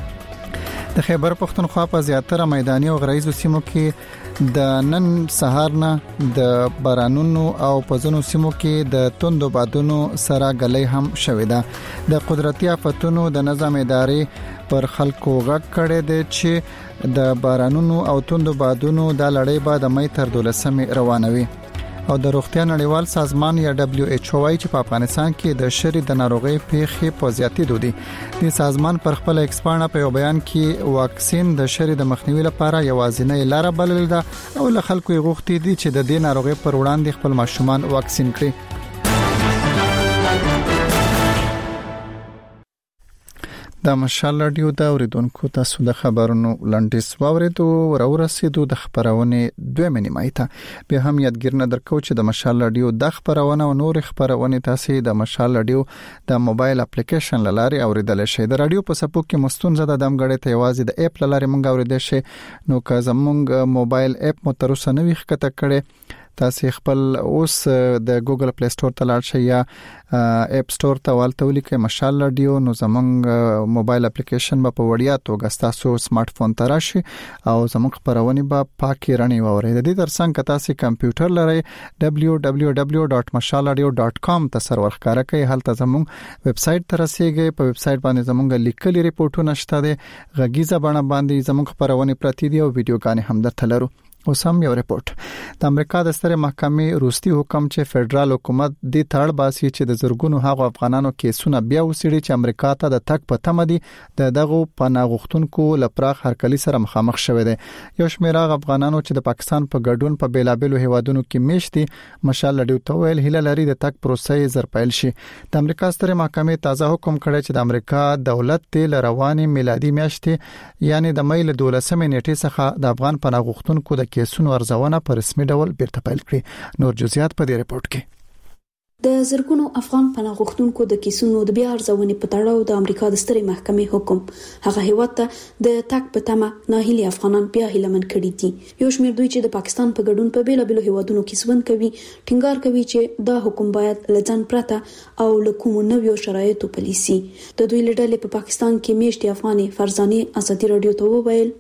د خیبر پختونخوا په زیاتره میداني او غرایزو سیمو کې د نن سهار نه د بارانونو او پزونو سیمو کې د توندو بادونو سره غلې هم شوې ده. د قدرتي آفتونو د نظام ادارې پر خلکو غږ کړي دي چې د بارانونو او توندو بادونو د لړۍ بعد مې تر 12مې روانوي. او د روغتیا نړیوال سازمان یا WHO وايي چې په افغانستان کې د شری د ناروغي پیښې په زیاتېدو دي. د سازمان پر خپل ایکسپانه په بیان کې واکسین د شری د مخنیوي لپاره یوازینۍ لار بلل ده او له خلکو یې غوښتي دي چې د دې ناروغي پر وړاندې خپل ماشومان واکسین کړي. د مشال رادیو دا اوریدونکو تاسو د خبرونو لنډیس واوریدو ورسېدو د خبرونه 2 نیمایته. به هم یادګر نه درکو چې د مشال رادیو د خبرونه او نور خبرونه تاسو د مشال رادیو د موبایل اپلیکیشن لاري اوریدل شئ. د رادیو په سپو کې مستونزه د دمګړې ته یوازې د اپ لاري مونږ اوریدل شئ. نو که زمونږ موبایل اپ مو تر اوسه نه وښکته کړي تاسو خپل اوس د ګوګل پلی سٹور ته لاړ شئ یا اپ سٹور ته والته ولیکئ مشال رادیو. نو زمونږ موبایل اپلیکیشن په وړیا توګه تاسو سمارټ فون ته راشي او زمونږ خبرونه په پاکي رڼي ووري. د دې ترڅنګ تاسو کمپیوټر لرئ www.mashalradio.com ته سرور ښکارا کوي. هلته زمونږ ویب سټ ته رسیږئ. په ویب سټ باندې زمونږ لیکلي ریپورتونه شته دي. غږیزه بڼه باندې زمونږ خبرونه پراتی دي او ویډیوګانې هم درته لرو. اوس هم یو ریپورت. د امریکا د ستره محکمې روستي حکم چې فدرال حکومت د تړ باسي چې د زرګونو هغو افغانانو کیسونه بیا وسیړي چې امریکا ته د تک په تمه دي دغه پناه غوښتونکو لپاره هرکلی سره مخامخ شوه دي. یو شمېر افغانانو چې د پاکستان په ګډون په بیلابېلو هیوادونو کې میشتي مشال لډیو تویل هله لري د تک پروسې زر پیل شي. د امریکا ستره محکمې تازه حکم کړی چې د امریکا دولت تل رواني میلادي میاشتې یعنی د مې له 12مې نیټې څخه د افغان پناه غوښتونکو د کیسونو ارزونه په رسمي ډول بیرته پیل کړي. نور جزئیات په دې ریپورت کې. د زرګونو افغان پناه غوښتونکو د کیسونو د بیا ارزونې په تړاو د امریکا د سترې محکمې حکم هغه هیواد ته د تک په تمه ناهیلي افغانان بیا هیلمن کړي دي. یو شمېر دوی چې د پاکستان په ګډون په بیلابېلو هیوادونو کې ژوند کوي ټینګار کوي چې دا حکم باید لځن پرته او له کومو نویو شرایطو پلي شي. د دوی لړلې په پاکستان کې میشتي افغاني فرزاني ازادي رادیو ته وویل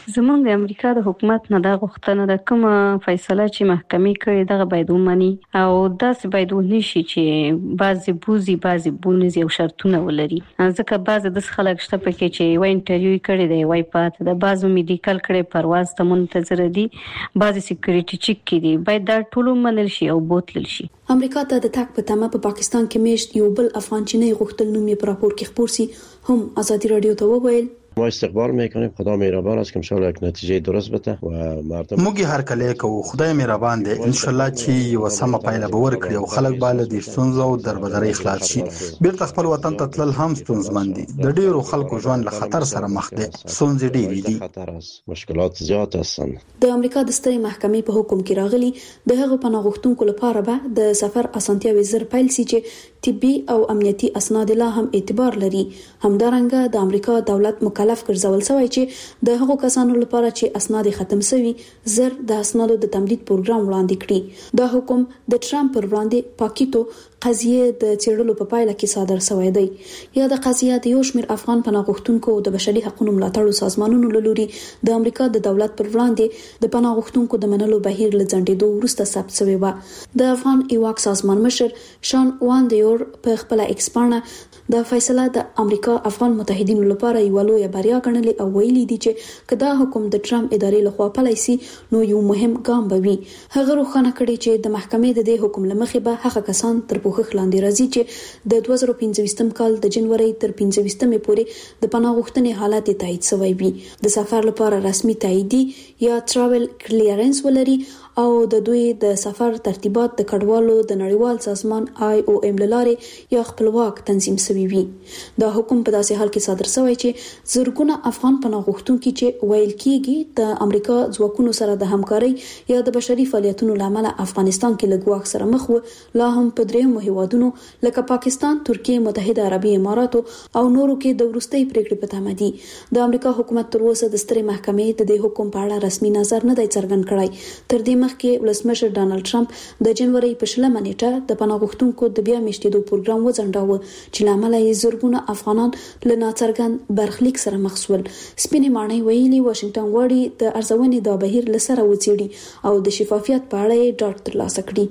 زمونږ د امریکا د حکومت نه د غوښتنه د کوم فیصله چې محکمې کړې دغه باید ومني او داسې باید ونشي چې بعضی بوزي بعضی بونزي او شرطونه ولري. ځکه بعضی د خلک شته پکې چې وای انټرویو کړي دی وای پات د بعضو میډیکل کړي پرواز ته منتظر دي بعضی سکیورټي چیک کړي باید دا ټول منل شي او بوتل شي. امریکا ته د تک په تمه په پاکستان کې میشت یو بل افغان چینی غوښتل نوم یې په راپور کې خبر سي هم آزادی رادیو ته وویل ما استقبال میکنیم خدا مهربان است که ان شاء الله یک نتیجه درست بده و مردم موږ هر کله کوو خدای مهربان دی ان شاء الله چې یو سم پایله به ورکړي او خلک بالا د ستونزو او دربدري خلاص شي. بیرته خپل وطن ته تلل هم ستونزمن دي. د ډیرو خلکو ژوند له خطر سره مخ دي. ستونزې ډېرې دي. خطر است. مشکلات زیات هستند. د امریکا د سترې محکمې په حکم کې راغلي د هغو پناه غوښتونکو لپاره به د سفر اسانتیاوي زر پیل سي چې طبي او امنیتي اسناد لا هم اعتبار لري. همدارنګه د امریکا دولت مکلف ګرځول شوی چې د هغو کسانو لپاره چې اسناد ختم شوي زر د اسنادو د تمدید پروګرام وړاندې کړي. دا حکم د ټرمپ پر وړاندې پاکیتو قضیه د چیرلو په پایله کې صادر شوی دی. یا د قضیه د یو شمېر افغان پناه غوښتونکو د بشري حقوقو ملاتړ سازمانونو له لوري د امریکا د دولت پر وړاندې د پناه غوښتونکو د منلو بهیر له ځنډېدو وروسته ثبت شوی و. د افغان ایواک سازمان مشر شان واندیور په خپل ایکس باندې دا فیصله د امریکا افغان متحدینو لپاره یو لوی بریا ګڼلې او ویلي دي چې کدا حکم د ټرمپ ادارې لخوا پلی سي نو یو مهم ګام به وي. هغه روښانه کړي چې د محکمې د دې حکم لمخې به هغه کسان تر پوښښ لاندې راځي چې د 2015 کال د جنوري تر 15 پورې د پناه غوښتنې حالت تایید شوی وي. د سفر لپاره رسمي تاییدي یا ټراول کلیرنس ولري او د دوی د سفر ترتیبات د کډوالو د نړیوال سازمان IOM لاره یا خپلواک تنظیم شوی وي. دا حکم په داسې حال کې صادر شوی چې زرګونه افغان پناه غوښتونکي چې ویل کیږي د امریکا ځواکونو سره د همکارۍ یا د بشري فعالیتونو لامل افغانستان کې لګواک سره مخ و لا هم په دریمو هیوادونو لکه پاکستان، ترکیه، متحده عربي اماراتو او نورو کې د وروستۍ پریکړې په تمه دي. د امریکا حکومت تر اوسه د سترې محکمې د دې حکم په اړه رسمي نظر نه دی څرګند کړی. تر دې مخکې ولسمشر ډانلډ ټرمپ د جنوري په 20 نیټه د پناه غوښتونکو د بیا میشتېدو پروګرام وځنډاوه چې لامل یې زرګونه افغانان له ناڅرګند برخلیک سره مخ شول. سپینې ماڼۍ ویلي واشنگټن غواړي د ارزونې دا بهیر له سره وڅېړي او د شفافیت په اړه یې ډاډ ترلاسه کړي.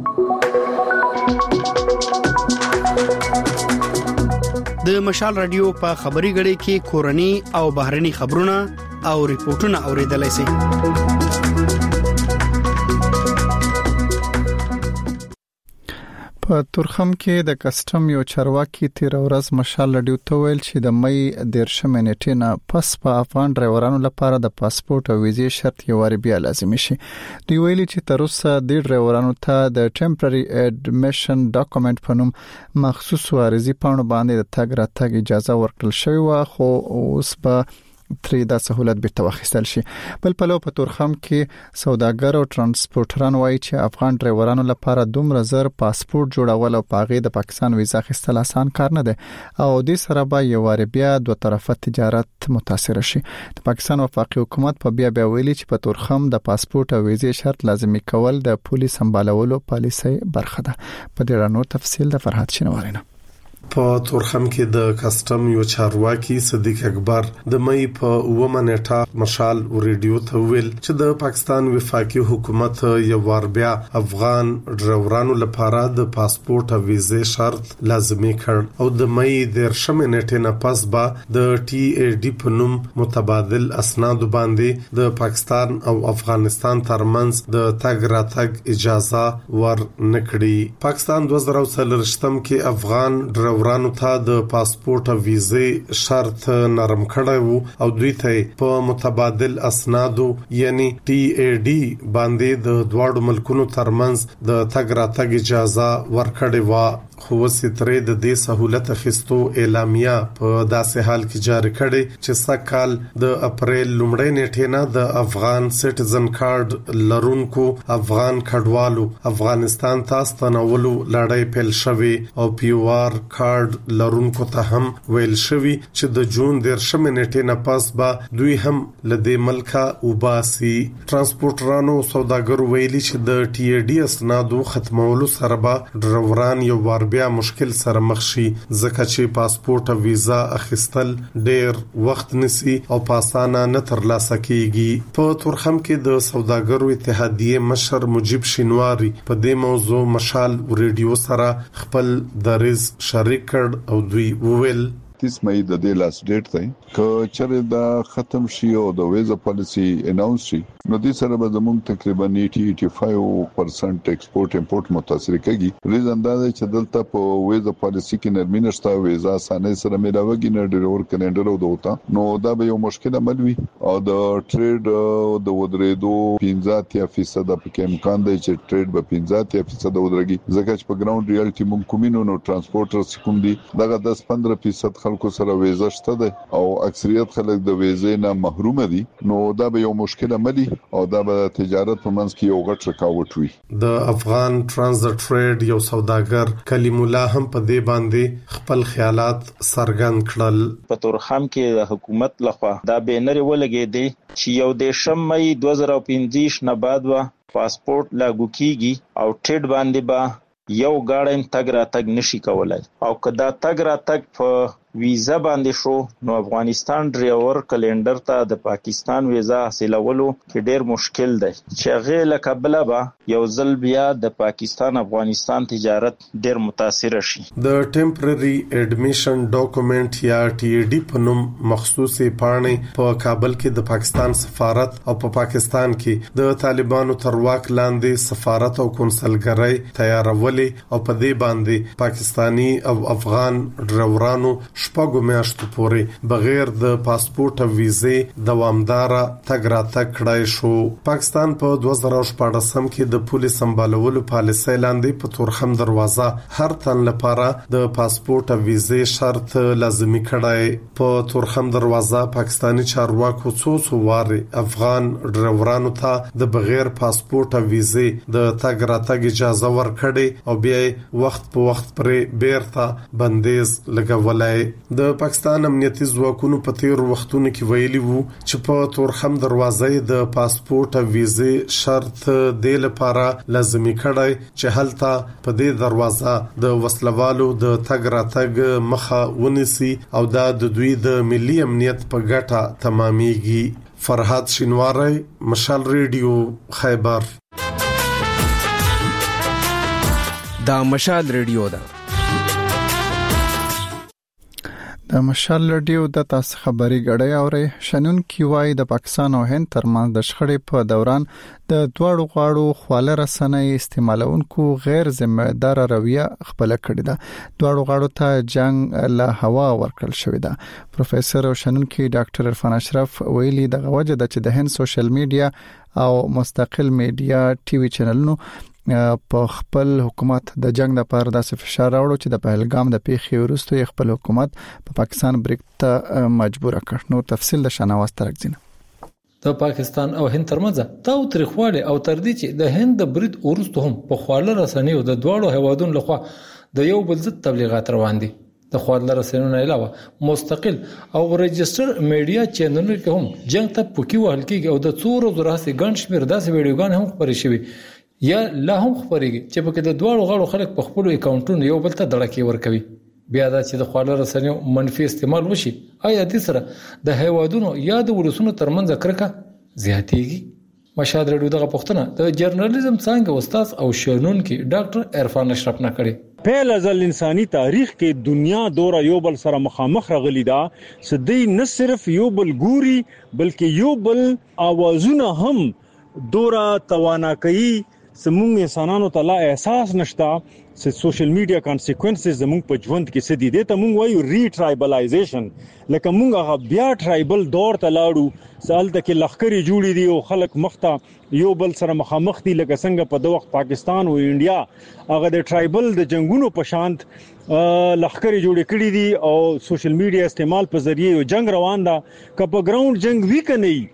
د مشال رادیو په خبري غړي کې کورني او بهرني خبرونه او ریپورتونه اوریدلای شئ. په تورخم کې د کسټم یو چارواکي تیر ورځ مشال رادیو ته ویل چې د مې 13 نیټې نه پس په افغان ډرایورانو لپاره د پاسپورت او ویزې شرط یو واری بیا لازمي شي. دوی ویلي چې تر اوسه د ډرایورانو ته د ټمپرري اډمیشن ډاکومېنټ په نوم مخصوص عارضي پاڼو باندې د تګ راتګ اجازه ورکړل شوی و خو اوس به ترې دا سہولت به توخیستل شي. بل په لو په تورخم کې سوداګر او ترانسپورټران وایي چې افغان ډرایورانو لپاره دومره زر پاسپورت جوړول او پاغې د پاکستان ویزا اخیستل آسان کار نه دی او د سره به یو واری بیا دوه طرفه تجارت متاثر شي. د پاکستان وفاقي حکومت په بیا ویلي چې په تورخم د پاسپورت او ویزې شرط لازمي کول د پولیس سمبالولو پالیسي برخه ده. په دې اړه نور تفصیل د فرحت شینوارینه. په تورخم کې د کسټم یو چارواکي صدیق اکبر د مې په 9 نیټه مشال ریډیو ته ویل چې د پاکستان وفاقي حکومت یو وار بیا افغان ډرایورانو لپاره د پاسپورت او ویزې شرط لازمي کړ او د مې 13 نیټه نه پس به د TAD په نوم متبادل اسناد باندې د پاکستان او افغانستان ترمنځ د تګ راتګ اجازه ور نکړي. پاکستان 2023 کې افغان ورانو ته د پاسپورت او ویزې شرط نرم کړو او دوی ته په متبادل اسنادو یعنی TAD باندې د دواړو ملکونو ترمنځ د تګ راتګ اجازه ورکړې و. خو سترې د دې سہولت خستو اعلامیه په داسې حال کې جاری کړي چې سکهال د اپریل لومړۍ نیټې نه د افغان سټیزن کارت لرونکو افغان کډوالو افغانستان ته ستنولو لړۍ پیل شوې او پیوار کارت لرونکو ته هم ویل شوی چې د جون 10 نیټې نه پس به دوی هم لدې ملکا وباسي. ترانسپورټرانو سوداګرو ویلي چې د ټي ای ډي اسنادو ختمولو سره به ډرایوران یو وار بیا مشکل سره مخ شي ځکه چې پاسپورت او ویزا اخیستل ډیر وخت نسی او پاسانه نه ترلاسه کیږي. په تورخم کې د سوداګرو اتحادیه مشر مجيب شینواری په دې موضوع مشال ریډیو سره خپل دریز شریک کړ او دوی وویل 30 مئی د دې لاس ډیټ دی که چېرې دا ختم شي او د ویزا پالیسی اناونس شي نو دې سره به زموږ تقریبا 85% ایکسپورت امپورت متاثر کیږي. ریزن دا دی چې دلته په ویزا پالیسی کې نرمي نشته، ویزا اسانه سره ملاويږي نه ډیرور کلندر او دوتا نو دا به یو مشکل عمل وي او د ټریډ د ودرېدو 15% په امکان دی چې ټریډ به 15% ودرېږي ځکه چې په ګراوند ریالټي موږ کومینو نو ترانسپورټرز کوم دي دغه 10-15% خلکو سره ویزا شته ده او اکثریت خلک د ویزې نه محروم دي نو دا به یو مشکل عملی او دا به تجارت په منځ کې یو غټ رکاوټ وي. د افغان ترانزیت ټریډ یو سوداګر کلیم الله هم په دې باندې خپل خیالات څرګند کړل. په تورخم کې د حکومت لخوا دا بینر ولګې دي چې یو د شمې 2015 نه بعد وا پاسپورت لاګو کیږي او ټریډ باندې با یو گاډی تګ را تګ نشي کولای او کدا تګ را تګ په ویزا باندې شو نو افغانستان ډرایور کلندر ته د پاکستان ویزا حاصلولو کې ډیر مشکل دی چې غیله قبل به یو ځل بیا د پاکستان افغانستان تجارت ډیر متاثر شي. د ټمپرری اډمیشن ډاکومېنټ یا ټي ای ډي په نوم مخصوصي پاڼې په کابل کې د پاکستان سفارت او په پاکستان کې د طالبانو تر واک لاندې سفارت او کنسلګرۍ تیارولې او په دې باندې پاکستانی او افغان ډرایورانو شپږو میاشتو پورې بغیر د پاسپورت او ویزې دوامدار تګ راتګ کړای شو. پاکستان په 2014 کې د پولیس سمبالولو پالیسۍ لاندې په تورخم دروازه هر تن لپاره د پاسپورت او ویزې شرط لازمي کړای. په تورخم دروازه پاکستانی چارواکو څو واره افغان ډرایورانو ته د بغیر پاسپورت او ویزې د تګ راتګ اجازه ورکړي او بیا وخت په وخت پرې بیرته بندیز لګولای. د پاکستان امنیتي ځواکونو په تیر وختونو کې ویلي وو چې په تورخم دروازې د پاسپورت او ویزې شرط د لپاره لازمي کړای چې هلته په دې دروازه د وسلوالو د تګ راتګ مخه ونیسي او دا د دوی د ملي امنیت په ګټه تمامېږي. فرهاد شینواری، مشال ریډیو، خیبر. دا مشال ریډیو ده. د مشال ریډیو د تاسو خبري غړې اوري. شنن کی وای د پاکستان او هند ترمنځ د شخړې په دوران د دوړو غاړو خواله رسنۍ استعمالونکو غیر ذمہ دار رویه خپل کړې ده. دوړو غاړو ته جنگ له هوا ورکړل شوې ده. پروفیسور او شنن کی ډاکټر عرفان اشرف ویلي د غوجه د چې د هند سوشل میډیا او مستقل میډیا ټي وي چینلونو په خپل حکومت د جنگ لپاره د فشار راوړو چې د پهلګام د پیښې وروسته خپل حکومت په پاکستان بریک ته مجبور کړ. نو تفصیل د شناواز ترکزینه. د پاکستان او هند ترمنځ تاوتریخواله او تر دې چې د هند د برید وروسته هم په خواله رسنیو د دواړو هوادونو لخوا د یو بل ضد تبلیغات روان دي. د خواله رسنیو نه علاوه مستقل او ريجستر میډیا چینلونو کې هم جنگ ته پوکی وهل کېږي او د څو ورځې راځي ګڼ شمېر داسې ویډیوګان هم خبرې شوي یا لا هم خبرېږي چې په کې د دوړو غاړو خلک په خپل اکاونټونو یو بل ته دړکې ورکوي. بیا دا چې د خواله رسنیو منفي استعمال وشي آیا د سره د هیوادونو یا د ولسونو ترمنځ کرکه زیاتېږي. مشهد ریډیو دغه پوښتنه د جرنالیزم څنګه استاد او شنن کې ډاکټر عرفان اشرف نه کړي. پهل ازل انساني تاریخ کې دنیا دورا یو بل سره مخامخ راغلی دا سدي نه صرف یو بل ګوري بلکې یو بل اوازونه هم دورا توانا کوي. سمون انسانانو ته لا احساس نشتا چې سوشل میډیا کانسیکوینسز زموږ په ژوند کې څه دي. د ته مونږ وایو ری ټرایبلایزیشن لکه مونږ هغه بیا ټرایبل دور ته لاړو سالته کې لخرې جوړې دي او خلک مخته یو بل سره مخامخ دي لکه څنګه په د وخت پاکستان او انډیا هغه د ټرایبل د جنگونو په شانت لخرې جوړې کړې دي او سوشل میډیا استعمال په ذریعہ یو جنگ روان ده. که په ګراوند جنگ وی کني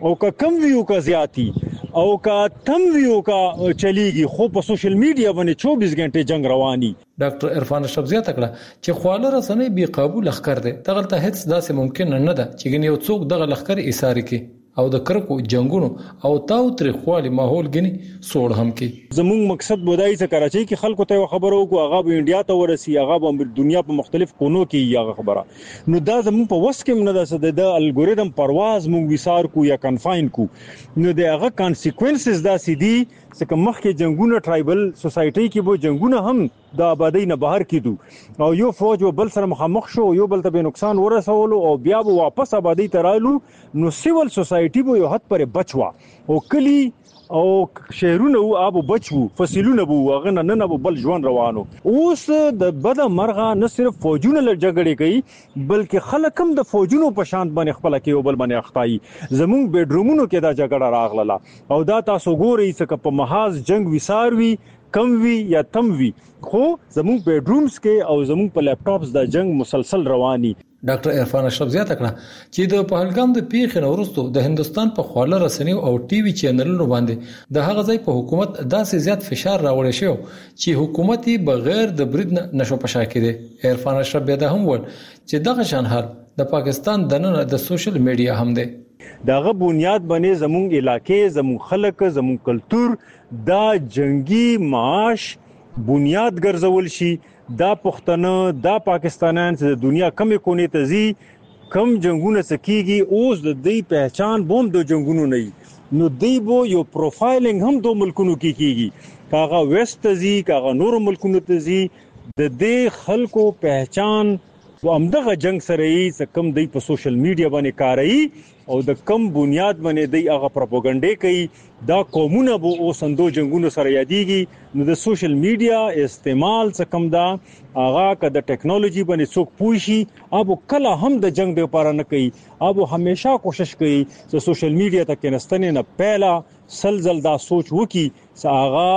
او کا کم ویو کا زیاتی او کا تم ویو کا چلیږي خو په سوشل میډیا باندې 24 غنټه جنگ رواني. ډاکټر عرفان اشرف زیاته کړه چې خواله رسنۍ بي قابو لخر دي دغه ته هیڅ داسې ممکن نه ده چې ګنې یو څوک دغه لخر ایثار کوي او د کرکو جنگونو او تاو تاریخوالي ماحول غني سوړ هم کی. زموږ مقصد بودای چې کراچۍ کې خلکو ته خبرو کو هغه به انډیا ته ورسي هغه به دنیا په مختلف کونو کې هغه خبره نو دا زموږ په وس کې نه ده د الګوریدم پرواز موږ وسار کو یا کنفاین کو نو د هغه کانسیکوینسز دا سیدي څنګه مخکې جنگونه ټرایبل سوسایټي کې وو جنگونه هم د آبادی نه بهر کیدو او یو فوج بل سره مخامخ شو یو بل ته نقصان ورسول او بیا به واپس آبادی ترالو نو سیول سوسایټي به یو حد پر بچوا او کلی او شهرونه او ابو بچو فصیلونه بو غنه نه بل ژوند روانو اوس د بد مرغه نه صرف فوجونه له جګړې کوي بلکې خلک هم د فوجونو په شان باندې خپل کې او بل باندې اخطای زموږ بیډرومونو کې دا جګړه راغله او دا تاسو ګورئ چې په محاذ جنگ وساروي کم وی یا تم وی خو زموږ بیډرومز کې او زموږ په لپټاپس دا جنگ مسلسل رواني. ډاکټر عرفان اشرف زیاته کړه چې د پهلګام د پیښې وروسته د هندستان په خواله رسنیو او ټي وي چینلونو باندې د هغه ځای په حکومت داسې زیات فشار راوړی شو چې حکومت بغیر د برید نشو پشا کړي. عرفان اشرف بیا د هم ول چې دغه شان حال د پاکستان د نن د سوشل میډیا هم دی. داغه بنیاد باندې زموږ علاقې زموږ خلک زموږ کلچر دا جنگي معاش بنیاد ګرځول شي دا پښتنه دا پاکستانیان چې د دنیا کمې کونې ته زی کم جنگونه سکیږي اوس د دې پہچان بوم د جنگونو نه نو دی بو یو پروفایلینګ هم دو ملکونو کې کیږي کاغه ویست زی کاغه نور ملکونو ته زی د دې خلکو پہچان و امدغه جنگ سره یې کم دی په سوشل میډیا باندې کاروي او د کم بنیاد باندې دی هغه پروپاګاندا کوي دا قومونه بو اوسندو جنگونو سره یادېږي نو د سوشل میډیا استعمال څخه کم دا هغه که د ټیکنالوژي باندې څوک پوښي ابو کله هم د جنگ لپاره نه کوي ابو همیشا کوشش کوي چې سوشل میډیا ته کېنستنې نه پهلا سلزل دا سوچ وکي چې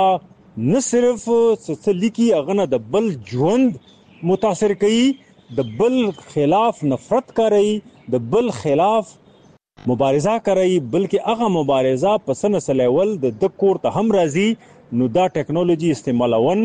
هغه نه صرف څه لیکي هغه نه د بل ژوند متاثر کوي د بل خلاف نفرت کوي د بل خلاف مبارزه کوي بلکې هغه مبارزه په سن سلیول د کور ته هم راځي نو دا ټیکنالوژي استعمالون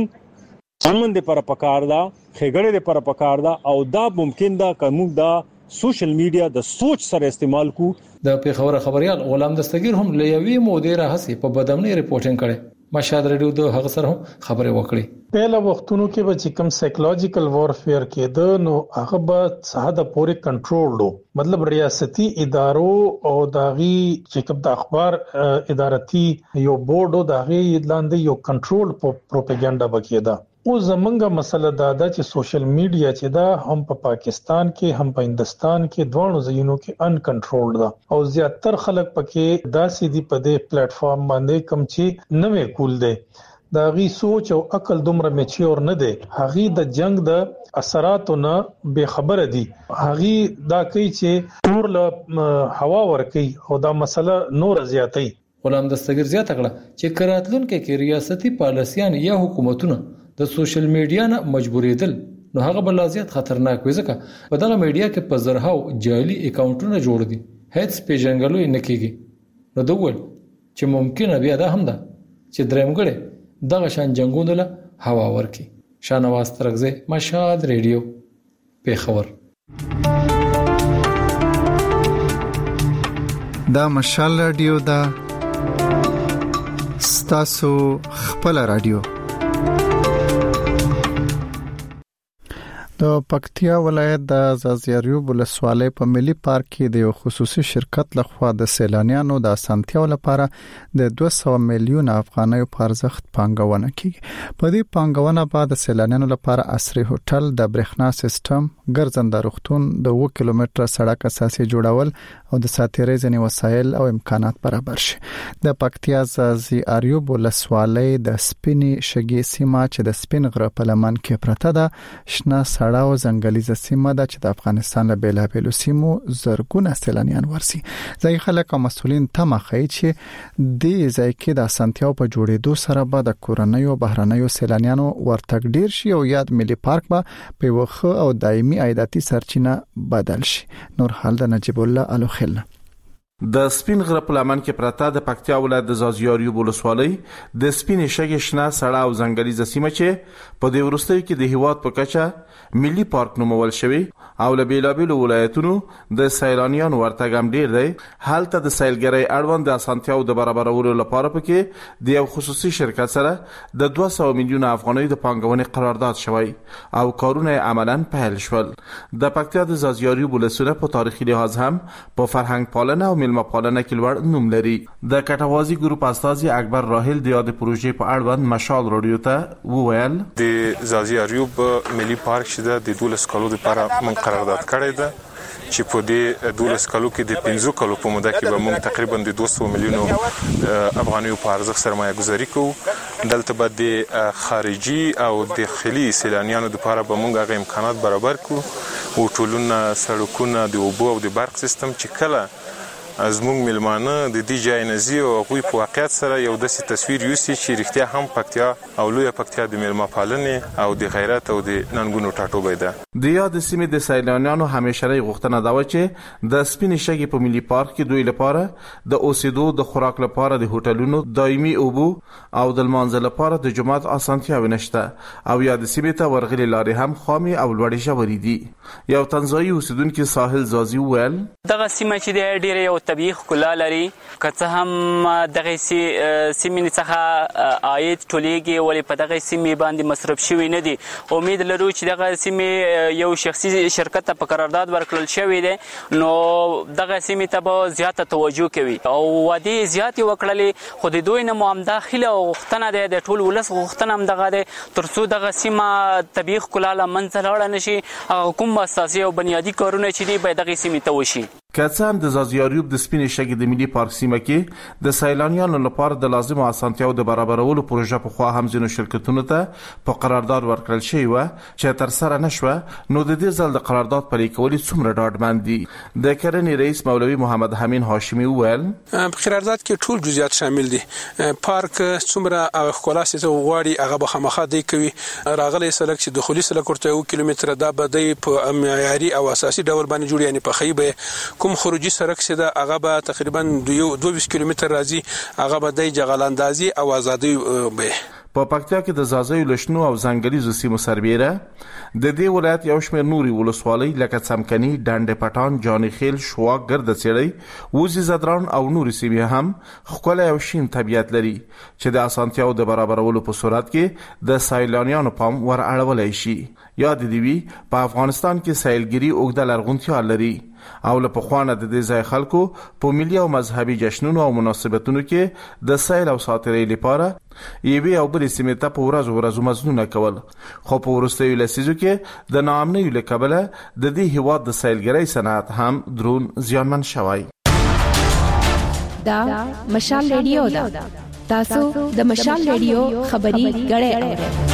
امن د پر پکار دا خېګړې د پر پکار دا او دا ممکن دا کوم دا سوشل میډیا د سوچ سره استعمال کو. د پیښور خبريال غلام دستگیر هم لوي مودیره هسي په بدامنی ریپورټینګ کړي مشهد ریډیو د هغه سره خبرې وکړي. پهله وختونو کې به چې کوم سایکولوژیکل وارفیر کېده نو هغه به ساده پورې کنټرول وو مطلب ریاستي ادارو او داغي چې کوم د اخبار ادارتي یو بورډ او داغي لاندې یو کنټرول پروپاګاندا وکړه. او زمونږه مسله دا ده چې سوشل میډیا چې دا هم په پاکستان کې هم په هندستان کې دوه ځایونو کې ان کنټرول ده او زیاتره خلک پکې داسې دي په دې پلیټ فارم باندې کم چې نوې کول دي دا غي سوچ او عقل دومره میچور نه دي هغه د جنگ د اثراتو نه به خبره دي هغه دا کوي چې ټول هوا ورکي او دا مسله نور زیاتې. غلام دستگیر زیاته کړه چې کراتلونکو کې ریاستي پالیسیان یا حکومتونه د سوشل میډیا نه مجبورېدل نو هغه بل زیات خطرناک وي ځکه په دغه میډیا کې په زرهاو جعلي اکاونټونه جوړ دي هیڅ پیژنګلو نه کیږي نو دوی چې ممکن بیا دا هم ده چې درېمګړي دغه شان جنگونو له هوا ورکي. شانواز ترغزه مشهد ریډیو پیښور. دا مشال رادیو دا ستاسو خپل رادیو د پکتیا ولایت د زازیاریوب ولسوالۍ په ملي پارک کې د یو خصوصي شرکت لخوا د سیلانیانو د اسانتیاو لپاره د 200 میلیون افغانیو په ارزښت پانګونه کیږي. په دې پانګونه بعد د سیلانیانو لپاره عصري هوټل د برېښنا سیستم ګرځنده روغتون د 2 کیلومتره سړک اساسي جوړول او د ساتیرۍ ځنی وسایل او امکانات برابر شي. د پکتیا زازیاریوب ولسوالۍ د سپینې شګې سیمه چې د سپین غره په لمن کې پرته ده شنه او ځنګلیزه سیمه ده چې د افغانستان له بیلابېلو سیمو زرګونه سیلانیان ورسي. ځای خلک او مسولین تمخی چې د ځای کې د اسانتیاو په جوړېدو سره به د کورنیو بهرنیو سیلانیانو ورتګ ډیر شي او یاد ملي پارک به په وخه او دایمي عایداتي سرچینه بدل شي. نور حال د نجیب الله الوخیل. د سپین غره په لمن کې پرته د پکتیا ولایت د زازیاریو ولسوالۍ د سپین شګې شنه سړه او ځنګلیزه سیمه چې په دې وروستیو کې د هیواد په کچه ملي پارک نومول شوی او له بیلابیلو ولایتونو د سیلانیانو ورتګ هم ډیر دی. هلته د سیلګرۍ اړوند د اسانتیاو د برابرولو لپاره پکې د یو خصوصي شرکت سره د 200 میلیون افغانۍ د پانګونې قرارداد شوی او کارونه عملاً پیل شول. د پکتیا د زازیاریو ولسونه په تاریخي لحاظ هم په فرهنګ پالنه او میلمه پالنه کې لوړ نوم لري. د کټوازی ګروپ استاذ اکبر راحل د یاد پروژې په اړوند مشال رادیو ته وویل د زازیاریو ملي پارک شته د 12 کالو لپاره من قرارداد کړی ده چې په دې 12 کالو کې د 15 کالو په موده کې به موږ تقریبا د 200 میلیونو افغانیو په ارزښت سرمایه گذاري کوو. دلته به د خارجي او داخلي سیلانیانو لپاره به موږ هغه امکانات برابر کوو او ټولونه سړکونه د اوبو او د برق سیستم چې کله زموږ ملمانه د دې ځای نزي او غوي په واقعیت سره یو داسې تصویر یوسي چې رښتیا هم پکتیا او لوی پکتیا د ملما پالنې او د غیرت او د ننګونو ټاټوبی ده. د یاد سیمې د سیلانیانو همیشنۍ غوښتنه دا و چې د سپین شګې په ملي پارک کې دوی لپاره د اوسېدو د خوراک لپاره د هوټلونو دایمي اوبو او د لمانځه لپاره د جماعت اسانتیاوې نشته او یاد سیمې ته ورغلي لارې هم خامي او لوړې ژورې دي. یو تنزانیایي اوسیدونکو ساحل زازي وویل دغه سیمه چې د ډیره یو طبيعي ښکلا لري که څه هم دغه سیمې څخه عاید ټولېږي ولې په دغه سیمې باندې مصرف شوی نه دي. امید لرو چې دغه سیمې یو شخصي شرکت ته په قرارداد ورکړل شوی دی نو دغه سیمې ته به زیاته توجه کوي او وعده زیاتې وکړلې خو د دوی نه مو همداخله غوښتنه ده د ټول ولس غوښتنه هم دغه ده ترڅو دغه سیمه طبيعي ښکلا له منځه لاړه نشي کوم اساسي او بنیادی کارونه چې دی باید دغه سیمې ته وشي. کڅام د زازیاریوب د سپین شګې د ملي پارک سیمه کې د سیلانیانو لپاره د لازمو اسانتیاو د برابرولو پروژه په خوا هم ځینو شرکتونو ته په قرارداد ورکړل شوی و چې تر سره نشوه نو د دې ځل د قرارداد پلي کول څومره ډاډمن دي. د کرنې رئیس مولوي محمد حمین هاشمي وویل په قرارداد کې ټول جزئیات شامل دي. پارک څومره خلاصې ته غواړي هغه به خامخا دی کوي. راغلي سلک چې دخولي سلک ورته 1 کیلومتر دا به دی په معیاري او اساسي ډول باندې جوړ یعنی په خیبه کوم خروجي سرک سي دا هغه به تقریبا 22 کیلومتر راځي هغه به د جغلاندازي او ازادي به په پکتیا کې د زازیو لشنو او ځنګلیزو سیمو سربېره د دې ولایت یو شمېر نوري ولسوالۍ لکه څمکني ډنډ پټان جاني خیل شواک ګرد سړی وزي زدران او نوري سیمې هم خپل یو شین طبيعت لري چې د اسانتیاو د برابرولو په صورت کې د سیلانیانو پام ور اړولای شي. یاد دی وی په افغانستان کې سیلګری اوږده لرغونتیا لري او له پخوانه د دې ځای خلکو په ملي او مذهبي جشنونو او مناسبتونو کې د سیل او ساترې لپاره یوه او بل سیمه ته په ورځو مزنونه کول خو په ورستیو لسیزو کې د ناامنۍ له کبله د دې هیواد د سیلګرۍ صنعت هم درون زیانمن شوی. دا مشال ریډیو دا تاسو د مشال ریډیو خبري غړې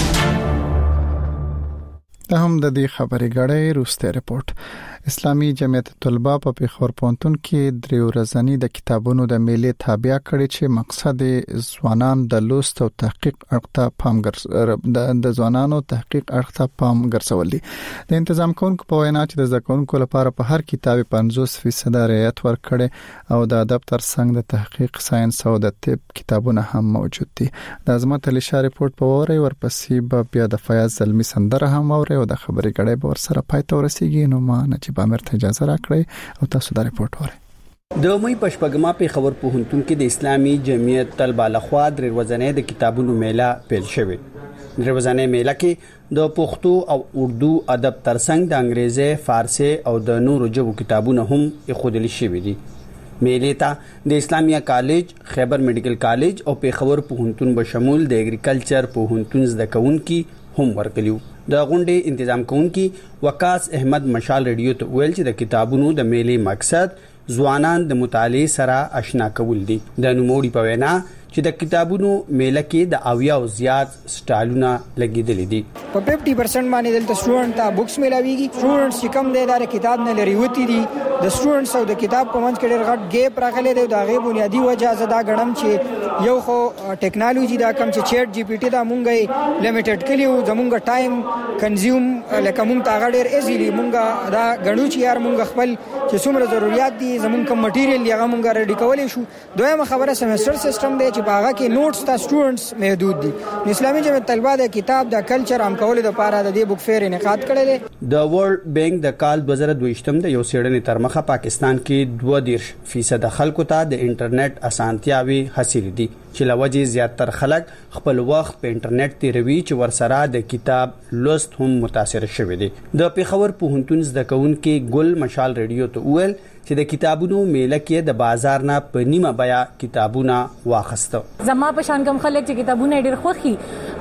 ته هم د دې خبرې غړې روسته رپورت. اسلامي جمعیت طلبه په پیښور پونتون کې درې ورځنی د کتابونو د میلې تابع کړي چې مقصد ځوانان د لوست او تحقیق اړخته د ځوانانو تحقیق اړخته پام ګرځول دي. د تنظیم کوونکو په وینا چې د ځکونکو لپاره په هر کتاب 50% رعایت ورکړي او د ادب ترڅنګ د تحقیق ساينس او د طب کتابونه هم موجود دي. د عظمت علي شاه رپورت په وره ورپسې به بیا د فیاض زلمی سندره هم وره او د خبرې غړې به ورسره پاتې ورسیږي. نو ما نه بامر ته اجازه راکړئ او تاسو دا رپورت وره. د مې پښپګما په خبر پوهنتون کې د اسلامي جمعیت طلبه لخوا درې ورځې د کتابونو میله پیل شوه. درې ورځې میله کې د پښتو او اردو ادب ترڅنګ د انګریزي فارسی او د نورو ژبو کتابونه هم اخودل شوي دي. میلې ته د اسلامیه کالج خیبر میډیکل کالج او په خبر پوهنتون به شمول د اګریکلچر پوهنتون زده کوونکي هم ورکلیو. د غونډې تنظیم کوونکي وقاص احمد مشال ریډیو ته ویل چې د کتابونو د میلې مقصد ځوانان د مطالعې سره آشنا کول دي. د نوموړي په وینا چې د کتابونو میله کې د اویا او زیات سټایلونه لګیدل دي. په 50% باندې دلته سټوډنټ ته بوکس میلاويږي. سټوډنټس چې کم دی د کتاب نه لري وتی دي. د سټوډنټس او د کتاب په منځ کې ډېر غټ ګیپ راغلی دی. دا غي بنیادی وجہ زدا غړم چې یو خو ټیکنالوژي دا کم چې چیټ جی پی ټی دا مونږه لیمیټډ کلیو زمونږ ټایم کنزیوم لکه مونږ تا غډیر ایزیلی مونږه دا غړو چې یار مونږ خپل چې څومره ضرورت دي زمونږ کوم مټیریل هغه مونږ ریډي کولای شو. دویمه خبره سیمستر سیستم دی چې باغه کې نوټس تا سټوډنټس محدود دي. اسلامي جمعیت طلبه د کتاب د کلچر عام کولو لپاره د دې بوک فیر انعقاد کړی دی. د ورلد بانک د کال 2022 د یو سیړنې تر مخه پاکستان کې 2% خلکو ته د انټرنیټ اسانتیاوي حاصل دي چې لوجه زیاتره خلک خپل وخت په انټرنیټ تیروي چې ورسره د کتاب لوست هم متاثر شوي دي. د پیښور پوهنتون زده کوونکي ګل مشال ریډیو ته ویل چې د کتابونو میله کې د بازار نه په نیمه بیا کتابونه واخسته. زما په شان کوم خلک چې کتابونه ډېر خوخي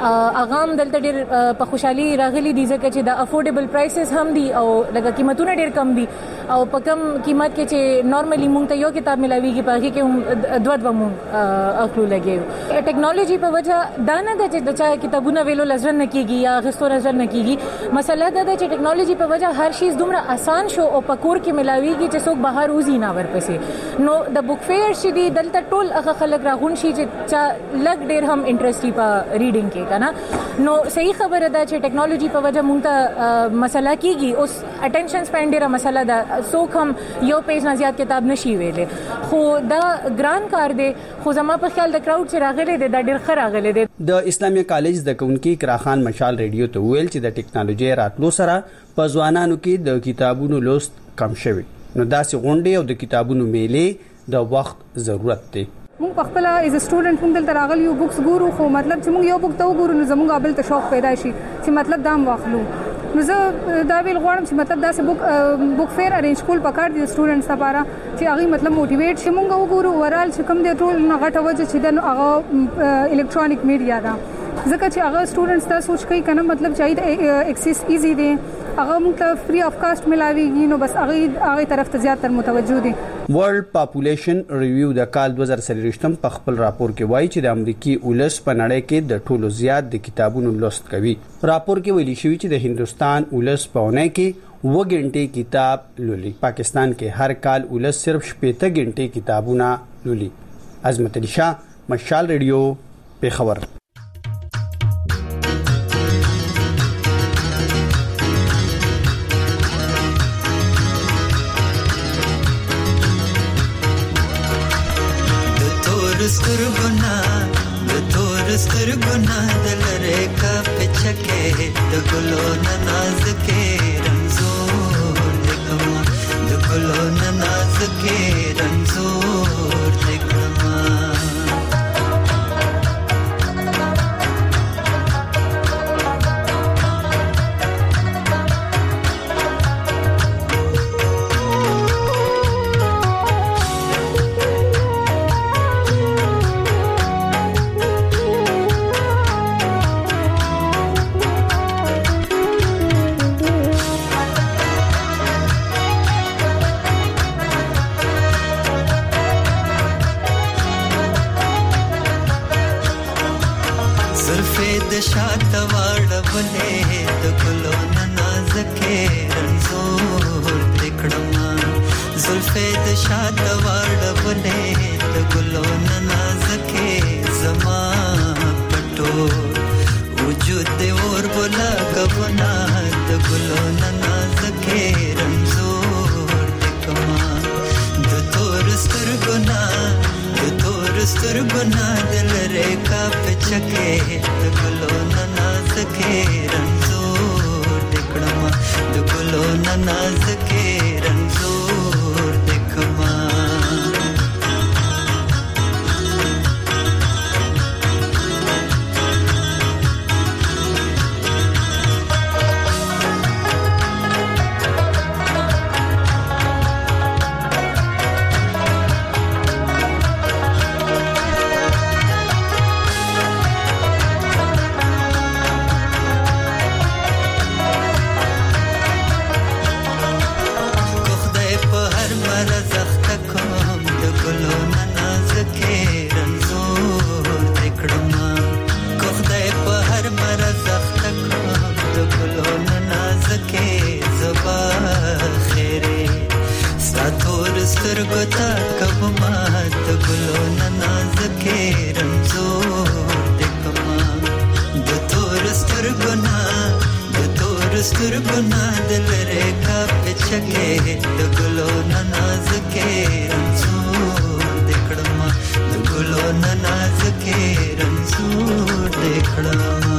اغام دلته ډېر په خوشحالي راغلي دي ځکه چې د افورډیبل پرایسز هم دي او لکه قیمتونه ډېر کم دي او په کم قیمت کې چې نورمالي مونږ ته یو کتاب ملاويږي په هغه کې هم دوه مونږ اخلو لګي. ټیکنالوژي په وجه دا نه ده چې د چا کتابونه ویلو لزر نه کیږي یا غستو نظر نه کیږي. مسله دا ده چې ټیکنالوژي په وجه هر شی دومره آسان شو او په کور کې ملاويږي چې څوک بهر وزي نه ورپسې. نو د بوک فیر چې دی دلته ټول هغه خلک راغون شي چې چا لګ ډېر هم انټرېسټي په ریډینګ کې کنه. نو صحیح خبره ده چې ټیکنالوژي په وجه مونږ ته مسله کیږي. اوس اټینشن سپین ډېر مسله ده. څوک هم یو پیج نه زیات کتاب نشي ویلې خو دا ګران کار دی. خو زما په خیال د کراود چې راغلي دی دا ډېر ښه راغلي دی. د اسلامي کالج د کونکي کراخان مشال ریډیو ته ویل چې د ټیکنالوژي راتلو سره په ځوانانو کې د کتابونو لوست کم شوی. نو داسې غونډې او د کتابونو میلې د وخت ضرورت دی. مونږ په خپل ایز ا سټوډنټ مونږ دلته راغلی یو بوکس ګورو خو مطلب چې مونږ یو بوک ته وګورو نو زموږ قابل ته شوق پیدا شي چې مطلب دام واخلو. نو زه دا ویل غواړم چې مطلب داسې بوک فیر ارینج کول پکار دي سټوډنټس لپاره چې هغه مطلب موټیویټ شي. مونږ وګورو اورال چې کوم دی ټول نه غټه وجه چې د هغه الکترونیک میډیا دا ځکه چې هغه سټوډنټس دا سوچ کوي کنه مطلب چې ایکسس ایزی دی هغه موږ ته فری اف کاست ملاويږي نو بس هغه طرف ته زیات تر متوجه دي. ورلد پاپولیشن ریویو د کال 2023 په خپل راپور کې وایي چې د امریکای اولس په نړۍ کې د ټولو زیات د کتابونو لوست کوي. راپور کې ویلي شوی چې د هندستان اولس په اونۍ کې 2 غنټې کتاب لولي. پاکستان کې هر کال اولس صرف 7 غنټې کتابونه لولي. عظمت علي شاه مشال ریډیو پیښور. سترګونه دلره کا پچکه د ګلو ناز کې رنزور دکما د ګلو ناز کې رنزور دکما. شاته واړولې د ګلو ناز کې رنزور دکړما زلفې د شاته واړولې د ګلو ناز کې زما پټو وجود دې اور بولا کبنا د ګلو ناز کې رنزور دکما د تور سترګنا دلره کا پچکه د ګلو ناز کې رنزور دکړما د ګلو ناز کې رنزور دکما. سترګو ته کومه د ګلو ناز کې سترګونه دلره کا پچکه د ګلو نازکه رنزور دکړما د ګلو نازکه رنزور دکړما